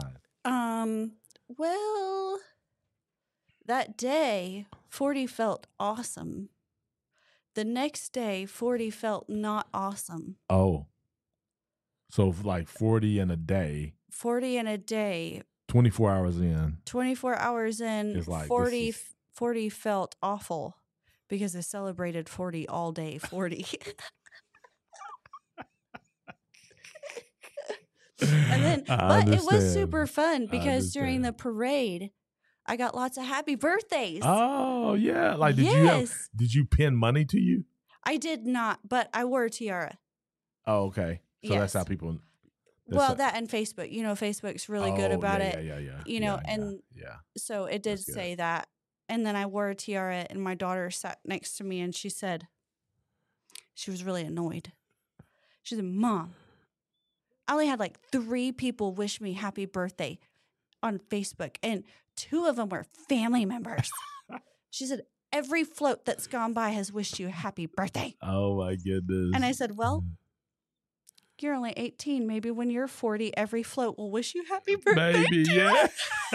Well, that day 40 felt awesome. The next day 40 felt not awesome. Oh. So like 40 in a day, 40 in a day, 24 hours in. 24 hours in, It's like, 40 this is- 40 felt awful because I celebrated 40 all day 40. And then, but it was super fun because during the parade, I got lots of happy birthdays. Oh yeah, like Yes. did you pin money to you? I did not, but I wore a tiara. Oh, okay. So that's Yes. how people. That and Facebook. You know, Facebook's really good about it. Yeah. You know, and yeah. so it did That's good. say that. And then I wore a tiara, and my daughter sat next to me, and she said, she was really annoyed. She said, "Mom, I only had like 3 people wish me happy birthday on Facebook, and 2 of them were family members." She said, "Every float that's gone by has wished you a happy birthday." Oh my goodness. And I said, "Well, you're only 18. Maybe when you're 40, every float will wish you happy birthday. Maybe, yeah.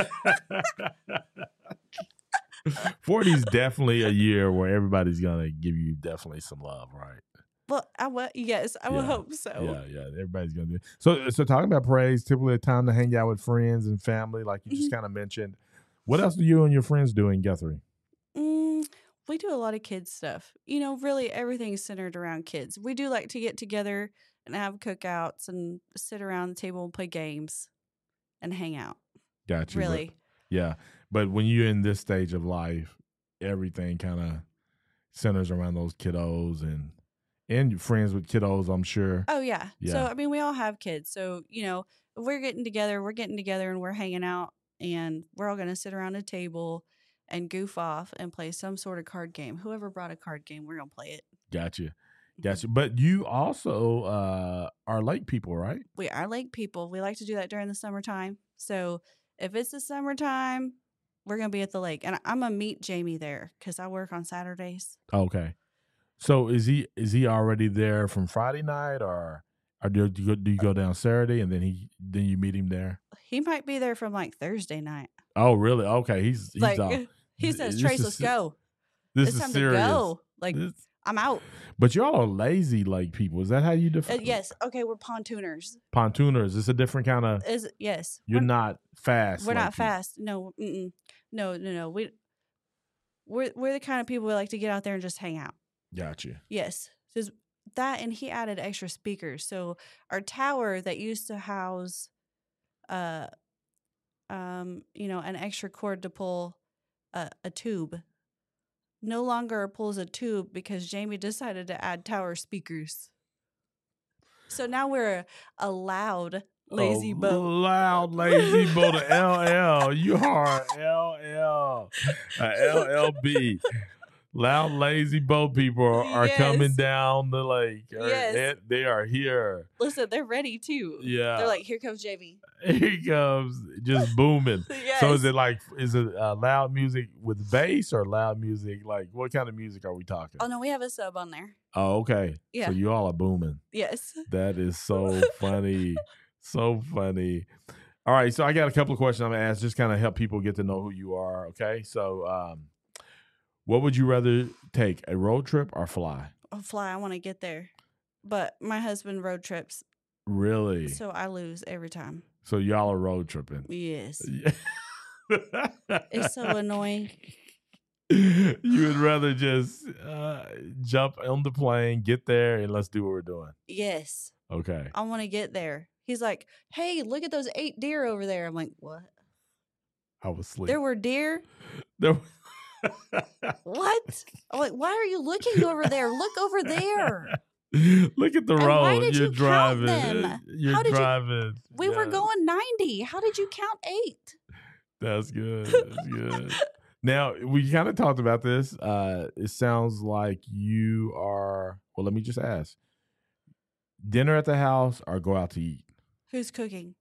40 is definitely a year where everybody's gonna give you definitely some love, right? Well, I would hope so. Yeah. Everybody's gonna do it. So talking about parades, typically a time to hang out with friends and family, like you just kind of mentioned. What else do you and your friends do in Guthrie? We do a lot of kids stuff. Really everything's centered around kids. We do like to get together and have cookouts and sit around the table and play games and hang out. Got you. Really. But when you're in this stage of life, everything kind of centers around those kiddos and you're friends with kiddos, I'm sure. Oh, yeah. Yeah. So, we all have kids. So, if we're getting together and we're hanging out and we're all going to sit around a table and goof off and play some sort of card game. Whoever brought a card game, we're going to play it. Gotcha. But you also are lake people, right? We are lake people. We like to do that during the summertime. So if it's the summertime, we're going to be at the lake. And I'm going to meet Jamie there because I work on Saturdays. Okay. So is he already there from Friday night or do you go down Saturday and then you meet him there? He might be there from like Thursday night. Oh, really? Okay. He's like, out. He says, Trace, let's go. It's time serious. To go. I'm out. But y'all are lazy lake people. Is that how you define? Yes. Okay, we're pontooners. Pontooners. It's a different kind of. Yes. You're not fast. We're not fast. No. No. We're the kind of people who like to get out there and just hang out. Gotcha. Yes. Just that, and he added extra speakers. So our tower that used to house, an extra cord to pull a tube, no longer pulls a tube because Jamie decided to add tower speakers. So now we're a loud lazy boat. Loud lazy boat. LL. You are LL. LLB. Loud lazy boat people are coming down the lake. Yes. They are here. Listen, they're ready too. Yeah. They're like, here comes Jamie. Here he comes, just booming. Yes. So is it loud music with bass or loud music? Like, what kind of music are we talking? Oh, no, we have a sub on there. Oh, okay. Yeah. So you all are booming. Yes. That is so funny. So funny. All right. So I got a couple of questions I'm going to ask, just kind of help people get to know who you are. Okay. So what would you rather take, a road trip or fly? Fly. I want to get there. But my husband road trips. Really? So I lose every time. So y'all are road tripping. Yes. It's so annoying. You would rather just jump on the plane, get there, and let's do what we're doing. Yes. Okay. I want to get there. He's like, hey, look at those 8 deer over there. I'm like, what? I was asleep. There were deer? There What? I'm like, why are you looking over there? Look over there. Look at the And road. why did You're you driving. count them? You're driving. We were going 90. How did you count 8? That's good. That's good. Now, we kind of talked about this. It sounds like you are, well, let me just ask. Dinner at the house or go out to eat? Who's cooking?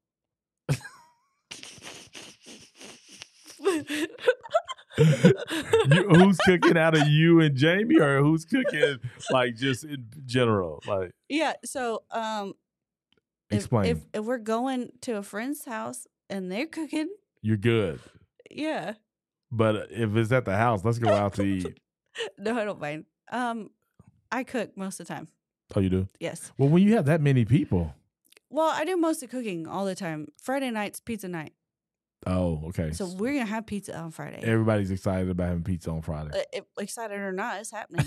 Who's cooking out of you and Jamie, or who's cooking like just in general? Like, yeah. So, explain. If we're going to a friend's house and they're cooking, you're good. Yeah. But if it's at the house, let's go out to eat. No, I don't mind. I cook most of the time. Oh, you do? Yes. Well, when you have that many people. Well, I do most of cooking all the time. Friday night's pizza night. Oh, okay. So we're going to have pizza on Friday. Everybody's excited about having pizza on Friday. Excited or not, it's happening.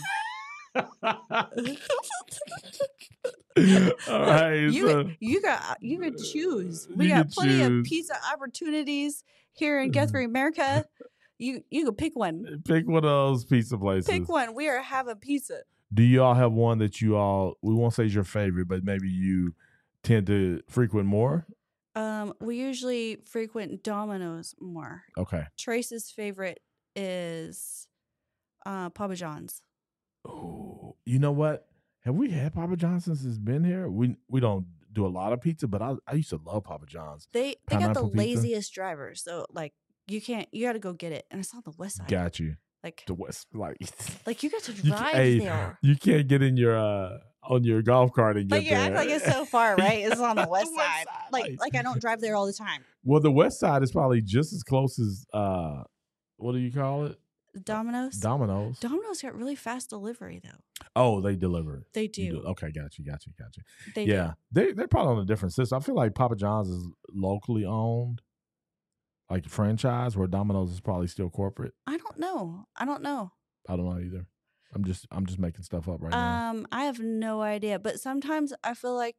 All right. You can choose. We got plenty of pizza opportunities here in Guthrie, America. You can pick one. Pick one of those pizza places. Pick one. We are having pizza. Do you all have one that we won't say is your favorite, but maybe you tend to frequent more? We usually frequent Domino's more. Okay. Trace's favorite is Papa John's. Oh, you know what? Have we had Papa John's since it's been here? We don't do a lot of pizza, but I used to love Papa John's. They got the laziest drivers, so like you got to go get it, and it's on the west side. Got you. Like the west, like you got to drive there. You can't get in your on your golf cart and get But you there. act like it's so far, right? It's on the west The west side. side, Like I don't drive there all the time. Well, the west side is probably just as close as what do you call it? Domino's. Domino's. Domino's got really fast delivery though. Oh, they deliver it. They You do. Okay, got you. They Yeah, they're probably on a different system. I feel like Papa John's is locally owned, like franchise, where Domino's is probably still corporate. I don't know. I don't know either. I'm just making stuff up right now. I have no idea. But sometimes I feel like,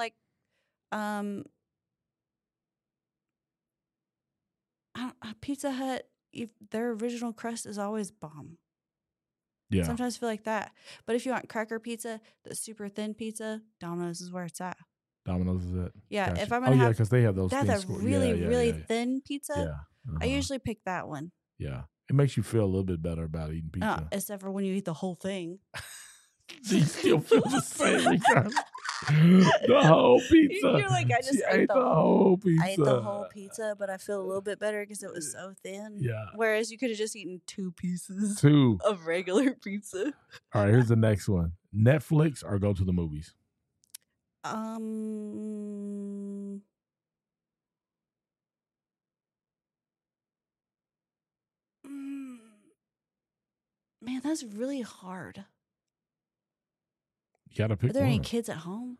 Pizza Hut, their original crust is always bomb. Yeah, Sometimes I feel like that. But if you want cracker pizza, the super thin pizza, Domino's is where it's at. Domino's is it. Yeah, Gotcha. if I'm gonna have because they have those. that's thin a square- really yeah. thin pizza, Yeah, I usually pick that one. yeah. It makes you feel a little bit better about eating pizza. Except for when you eat the whole thing. You still feel the same. Ricardo. The whole pizza. You're like, I just She ate ate the whole pizza. I ate the whole pizza, but I feel a little bit better because it was so thin. Yeah. Whereas you could have just eaten 2 pieces 2. of regular pizza. All right, here's the next one. Netflix or go to the movies? Man, that's really hard. You got to pick Are there one. any kids at home?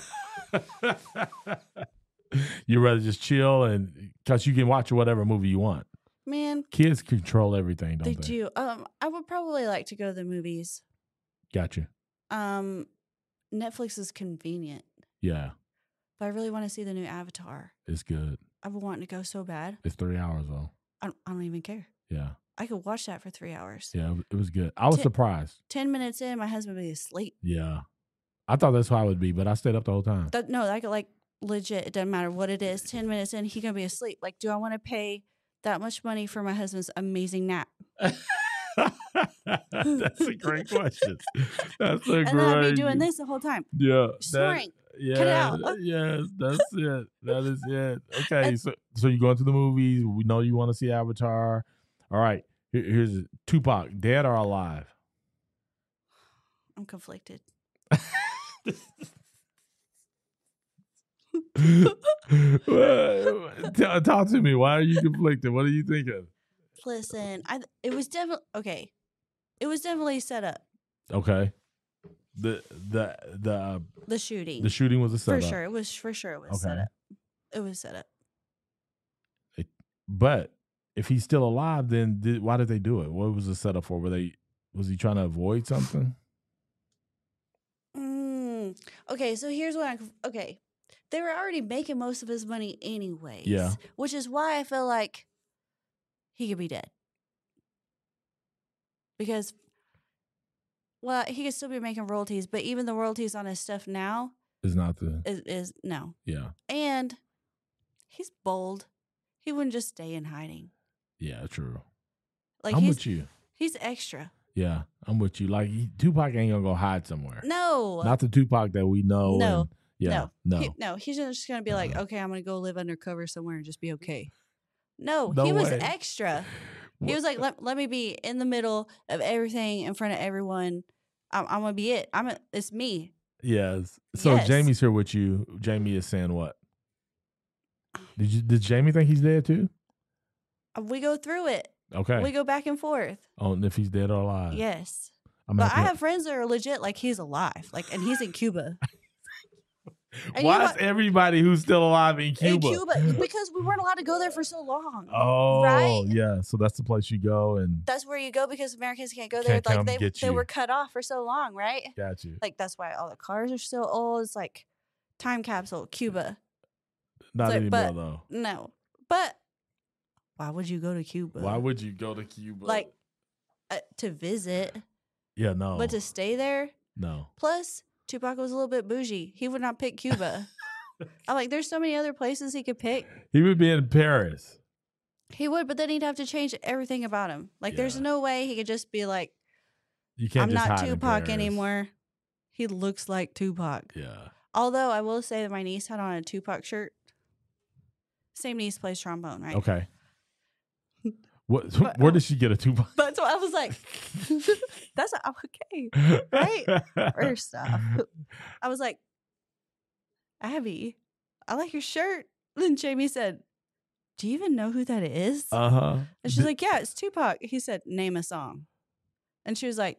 You rather just chill and because you can watch whatever movie you want. Man, Kids control everything, don't they they? do. I would probably like to go to the movies. Gotcha. Netflix is convenient, Yeah, but I really want to see the new Avatar. it's good. I've been wanting to go so bad. It's 3 hours though. I don't even care. Yeah, I could watch that for 3 hours. yeah, it was good. I was Ti- surprised. 10 minutes in, my husband would be asleep. Yeah, I thought that's how I would be, but I stayed up the whole time. I could legit. It doesn't matter what it is. 10 minutes in, he gonna be asleep. Like, do I want to pay that much money for my husband's amazing nap? That's a great question. That's a And then I'd great. be doing this the whole time. Yeah, Snoring. yeah, Cut it out. yes, that's it. That is it. Okay, so you going to the movies? We know you want to see Avatar. All right, here's Tupac, dead or alive? I'm conflicted. Talk to me. Why are you conflicted? What are you thinking? Listen, it was definitely okay. It was definitely set up. Okay, the shooting. the shooting was a for setup. sure. It was set Okay. up. It was set up. But if he's still alive, then why did they do it? What was the setup for? Was he trying to avoid something? Okay, so here's what okay. They were already making most of his money anyways. Yeah. Which is why I feel like he could be dead. Because, well, he could still be making royalties, but even the royalties on his stuff now Is not the is no. yeah. And he's bold. He wouldn't just stay in hiding. Yeah, true. Like I'm with you. He's extra. Yeah, I'm with you. Like Tupac ain't gonna go hide somewhere. No. Not the Tupac that we know. No. and- yeah. No. He's just gonna be like, okay, I'm gonna go live undercover somewhere and just be okay. No, No he was way. extra. He was like, let me be in the middle of everything in front of everyone. I'm gonna be it. It's me. Yes. So Yes. Jamie's here with you. Jamie is saying what? Did Jamie think he's dead too? We go through it. Okay. We go back and forth. On if he's dead or alive. Yes. I'm But happy- I have friends that are legit like he's alive. Like, and he's in Cuba. And Why you is everybody who's still alive in Cuba? In Cuba, because we weren't allowed to go there for so long. Oh, Right? yeah. So that's the place you go and That's where you go because Americans can't go there. Can't come Like get they you. were cut off for so long, right? got you. Like that's why all the cars are still old. It's like time capsule, Cuba. Not like, anymore but- though. No, but why would you go to Cuba? Why would you go to Cuba? like to visit, yeah, no. but to stay there? no. Plus, Tupac was a little bit bougie. He would not pick Cuba. I'm like, there's so many other places he could pick. He would be in Paris. He would, but then he'd have to change everything about him. Like, there's Yeah. no way he could just be like, You can't I'm just not hide in Tupac Paris. anymore. He looks like Tupac. Yeah. Although I will say that my niece had on a Tupac shirt. Same niece plays trombone, right? Okay. What? But, Where did she get a Tupac? But so I was like, that's okay, right? First off, I was like, Abby, I like your shirt. Then Jamie said, do you even know who that is? Uh-huh. And she's like, yeah, it's Tupac. He said, name a song. And she was like,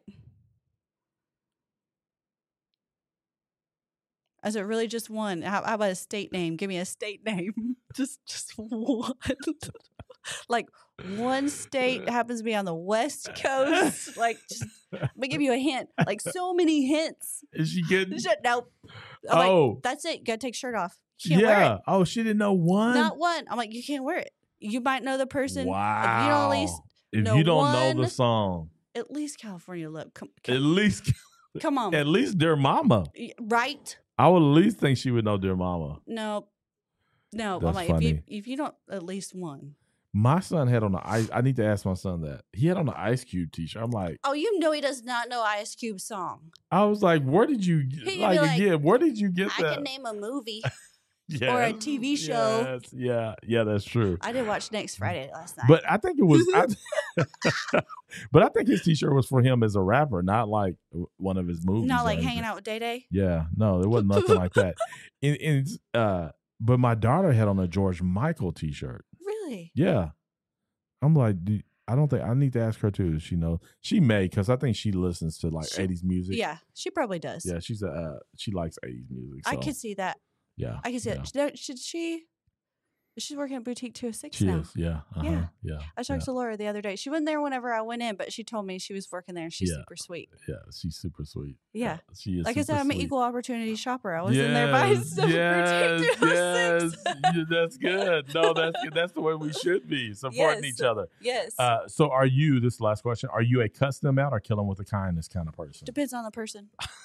I said, really just one? How about a state name? Give me a state name. just one. Like one state happens to be on the West Coast. Like, just, let me give you a hint. Like so many hints. Is she getting? Nope. I'm like, that's it. You gotta take shirt off. She can't wear it. Oh, she didn't know one. Not one. I'm like, you can't wear it. You might know the person. Wow. If you don't at least if you don't know the song, at least California Love. At least, come on. At least Dear Mama. Right. I would at least think she would know Dear Mama. No. That's I'm like, funny. if you don't at least one. My son had on the ice. I need to ask my son that. He had on the Ice Cube t-shirt. I'm like, oh, you know he does not know Ice Cube's song. I was like, where did you again? Where did you get that? I can name a movie yes, or a TV show. Yes, yeah, that's true. I did watch Next Friday last night. But I think it was. But I think his t-shirt was for him as a rapper, not like one of his movies. Not like hanging out with Day Day. Yeah, no, it wasn't nothing like that. But my daughter had on a George Michael t-shirt. Really? Yeah. I'm like, I don't think I need to ask her too. She knows. She may, because I think she listens to like 80s music. Yeah, she probably does. Yeah, she likes 80s music. So. I could see that. Yeah, I can see that. She's working at Boutique 206 she now. Is. Yeah. Yeah. I talked to Laura the other day. She wasn't there whenever I went in, but she told me she was working there and she's super sweet. Yeah, she's super sweet. Yeah. She is. Like I said, I'm an sweet. equal opportunity shopper. I was in there by myself. Yes. That's good. No, that's good. That's the way we should be, supporting each other. Yes. So are you, this is the last question, are you a cuss them out or kill them with a kindness kind of person? Depends on the person.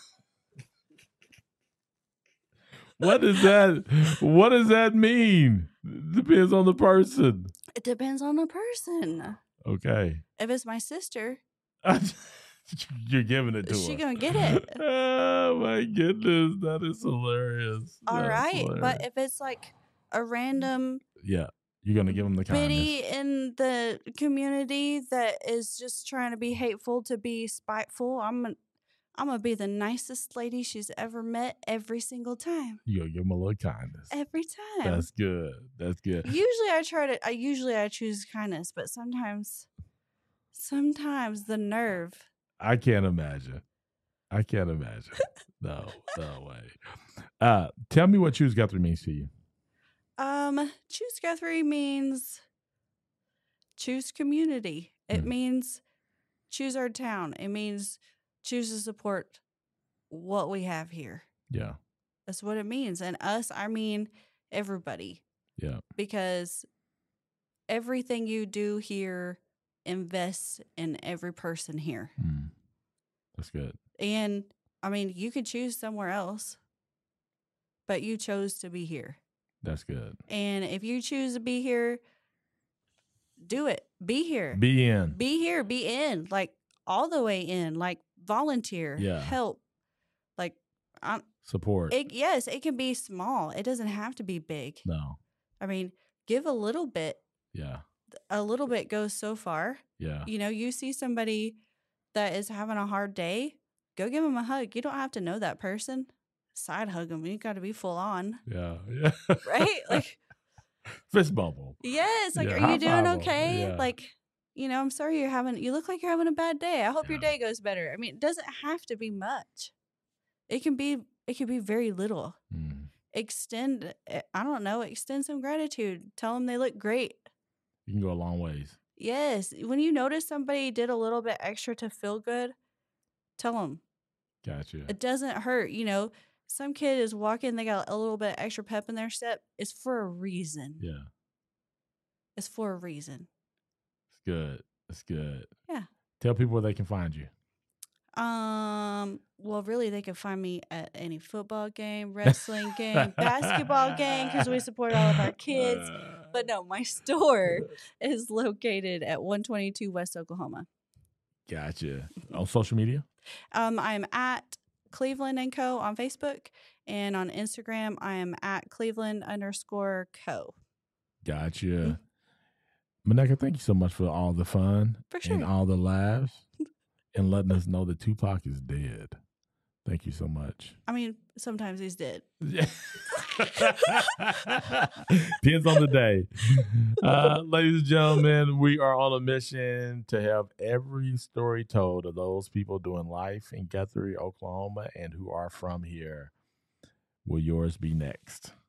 What does that mean? Depends on the person. It depends on the person. Okay. If it's my sister, you're giving it to her. She gonna get it. Oh my goodness, that is hilarious. All right, but if it's like a random, you're gonna give them the kindness. Biddy in the community that is just trying to be hateful, to be spiteful, I'm gonna be the nicest lady she's ever met every single time. You gonna give them a little kindness every time. That's good. That's good. Usually I choose kindness, but sometimes the nerve. I can't imagine. No way. Tell me what Choose Guthrie means to you. Choose Guthrie means choose community. It means choose our town. It means choose to support what we have here. Yeah. That's what it means. And us, I mean everybody. Yeah. Because everything you do here invests in every person here. That's good. And I mean, you could choose somewhere else, but you chose to be here. That's good. And if you choose to be here, do it. Be here. Be in. Be here. Be in. Like all the way in. Like volunteer. Yeah. Help. Like support. Yes, it can be small. It doesn't have to be big. No. I mean, give a little bit. Yeah. A little bit goes so far. Yeah. You know, you see somebody that is having a hard day, go give them a hug. You don't have to know that person. Side hug them. You got to be full on. Yeah. Right? Like fist bump them. Yes. Like, are you doing okay? Yeah. Like, you know, I'm sorry you look like you're having a bad day. I hope your day goes better. I mean, it doesn't have to be much. It can be very little. Extend some gratitude. Tell them they look great. You can go a long ways. Yes. When you notice somebody did a little bit extra to feel good, tell them. Gotcha. It doesn't hurt. You know, some kid is walking, they got a little bit extra pep in their step. It's for a reason. Yeah. It's for a reason. It's good. It's good. Yeah. Tell people where they can find you. Well, really, they can find me at any football game, wrestling game, basketball game, because we support all of our kids. But no, my store is located at 122 West Oklahoma. Gotcha. On social media? I'm at Cleveland & Co. on Facebook, and on Instagram, I am at Cleveland_Co. Gotcha. Maneka, thank you so much for all the fun For sure. and all the laughs and letting us know that Tupac is dead. Thank you so much. I mean, sometimes he's dead. Yeah. Depends on the day. Ladies and gentlemen, we are on a mission to have every story told of those people doing life in Guthrie, Oklahoma, and who are from here. Will yours be next?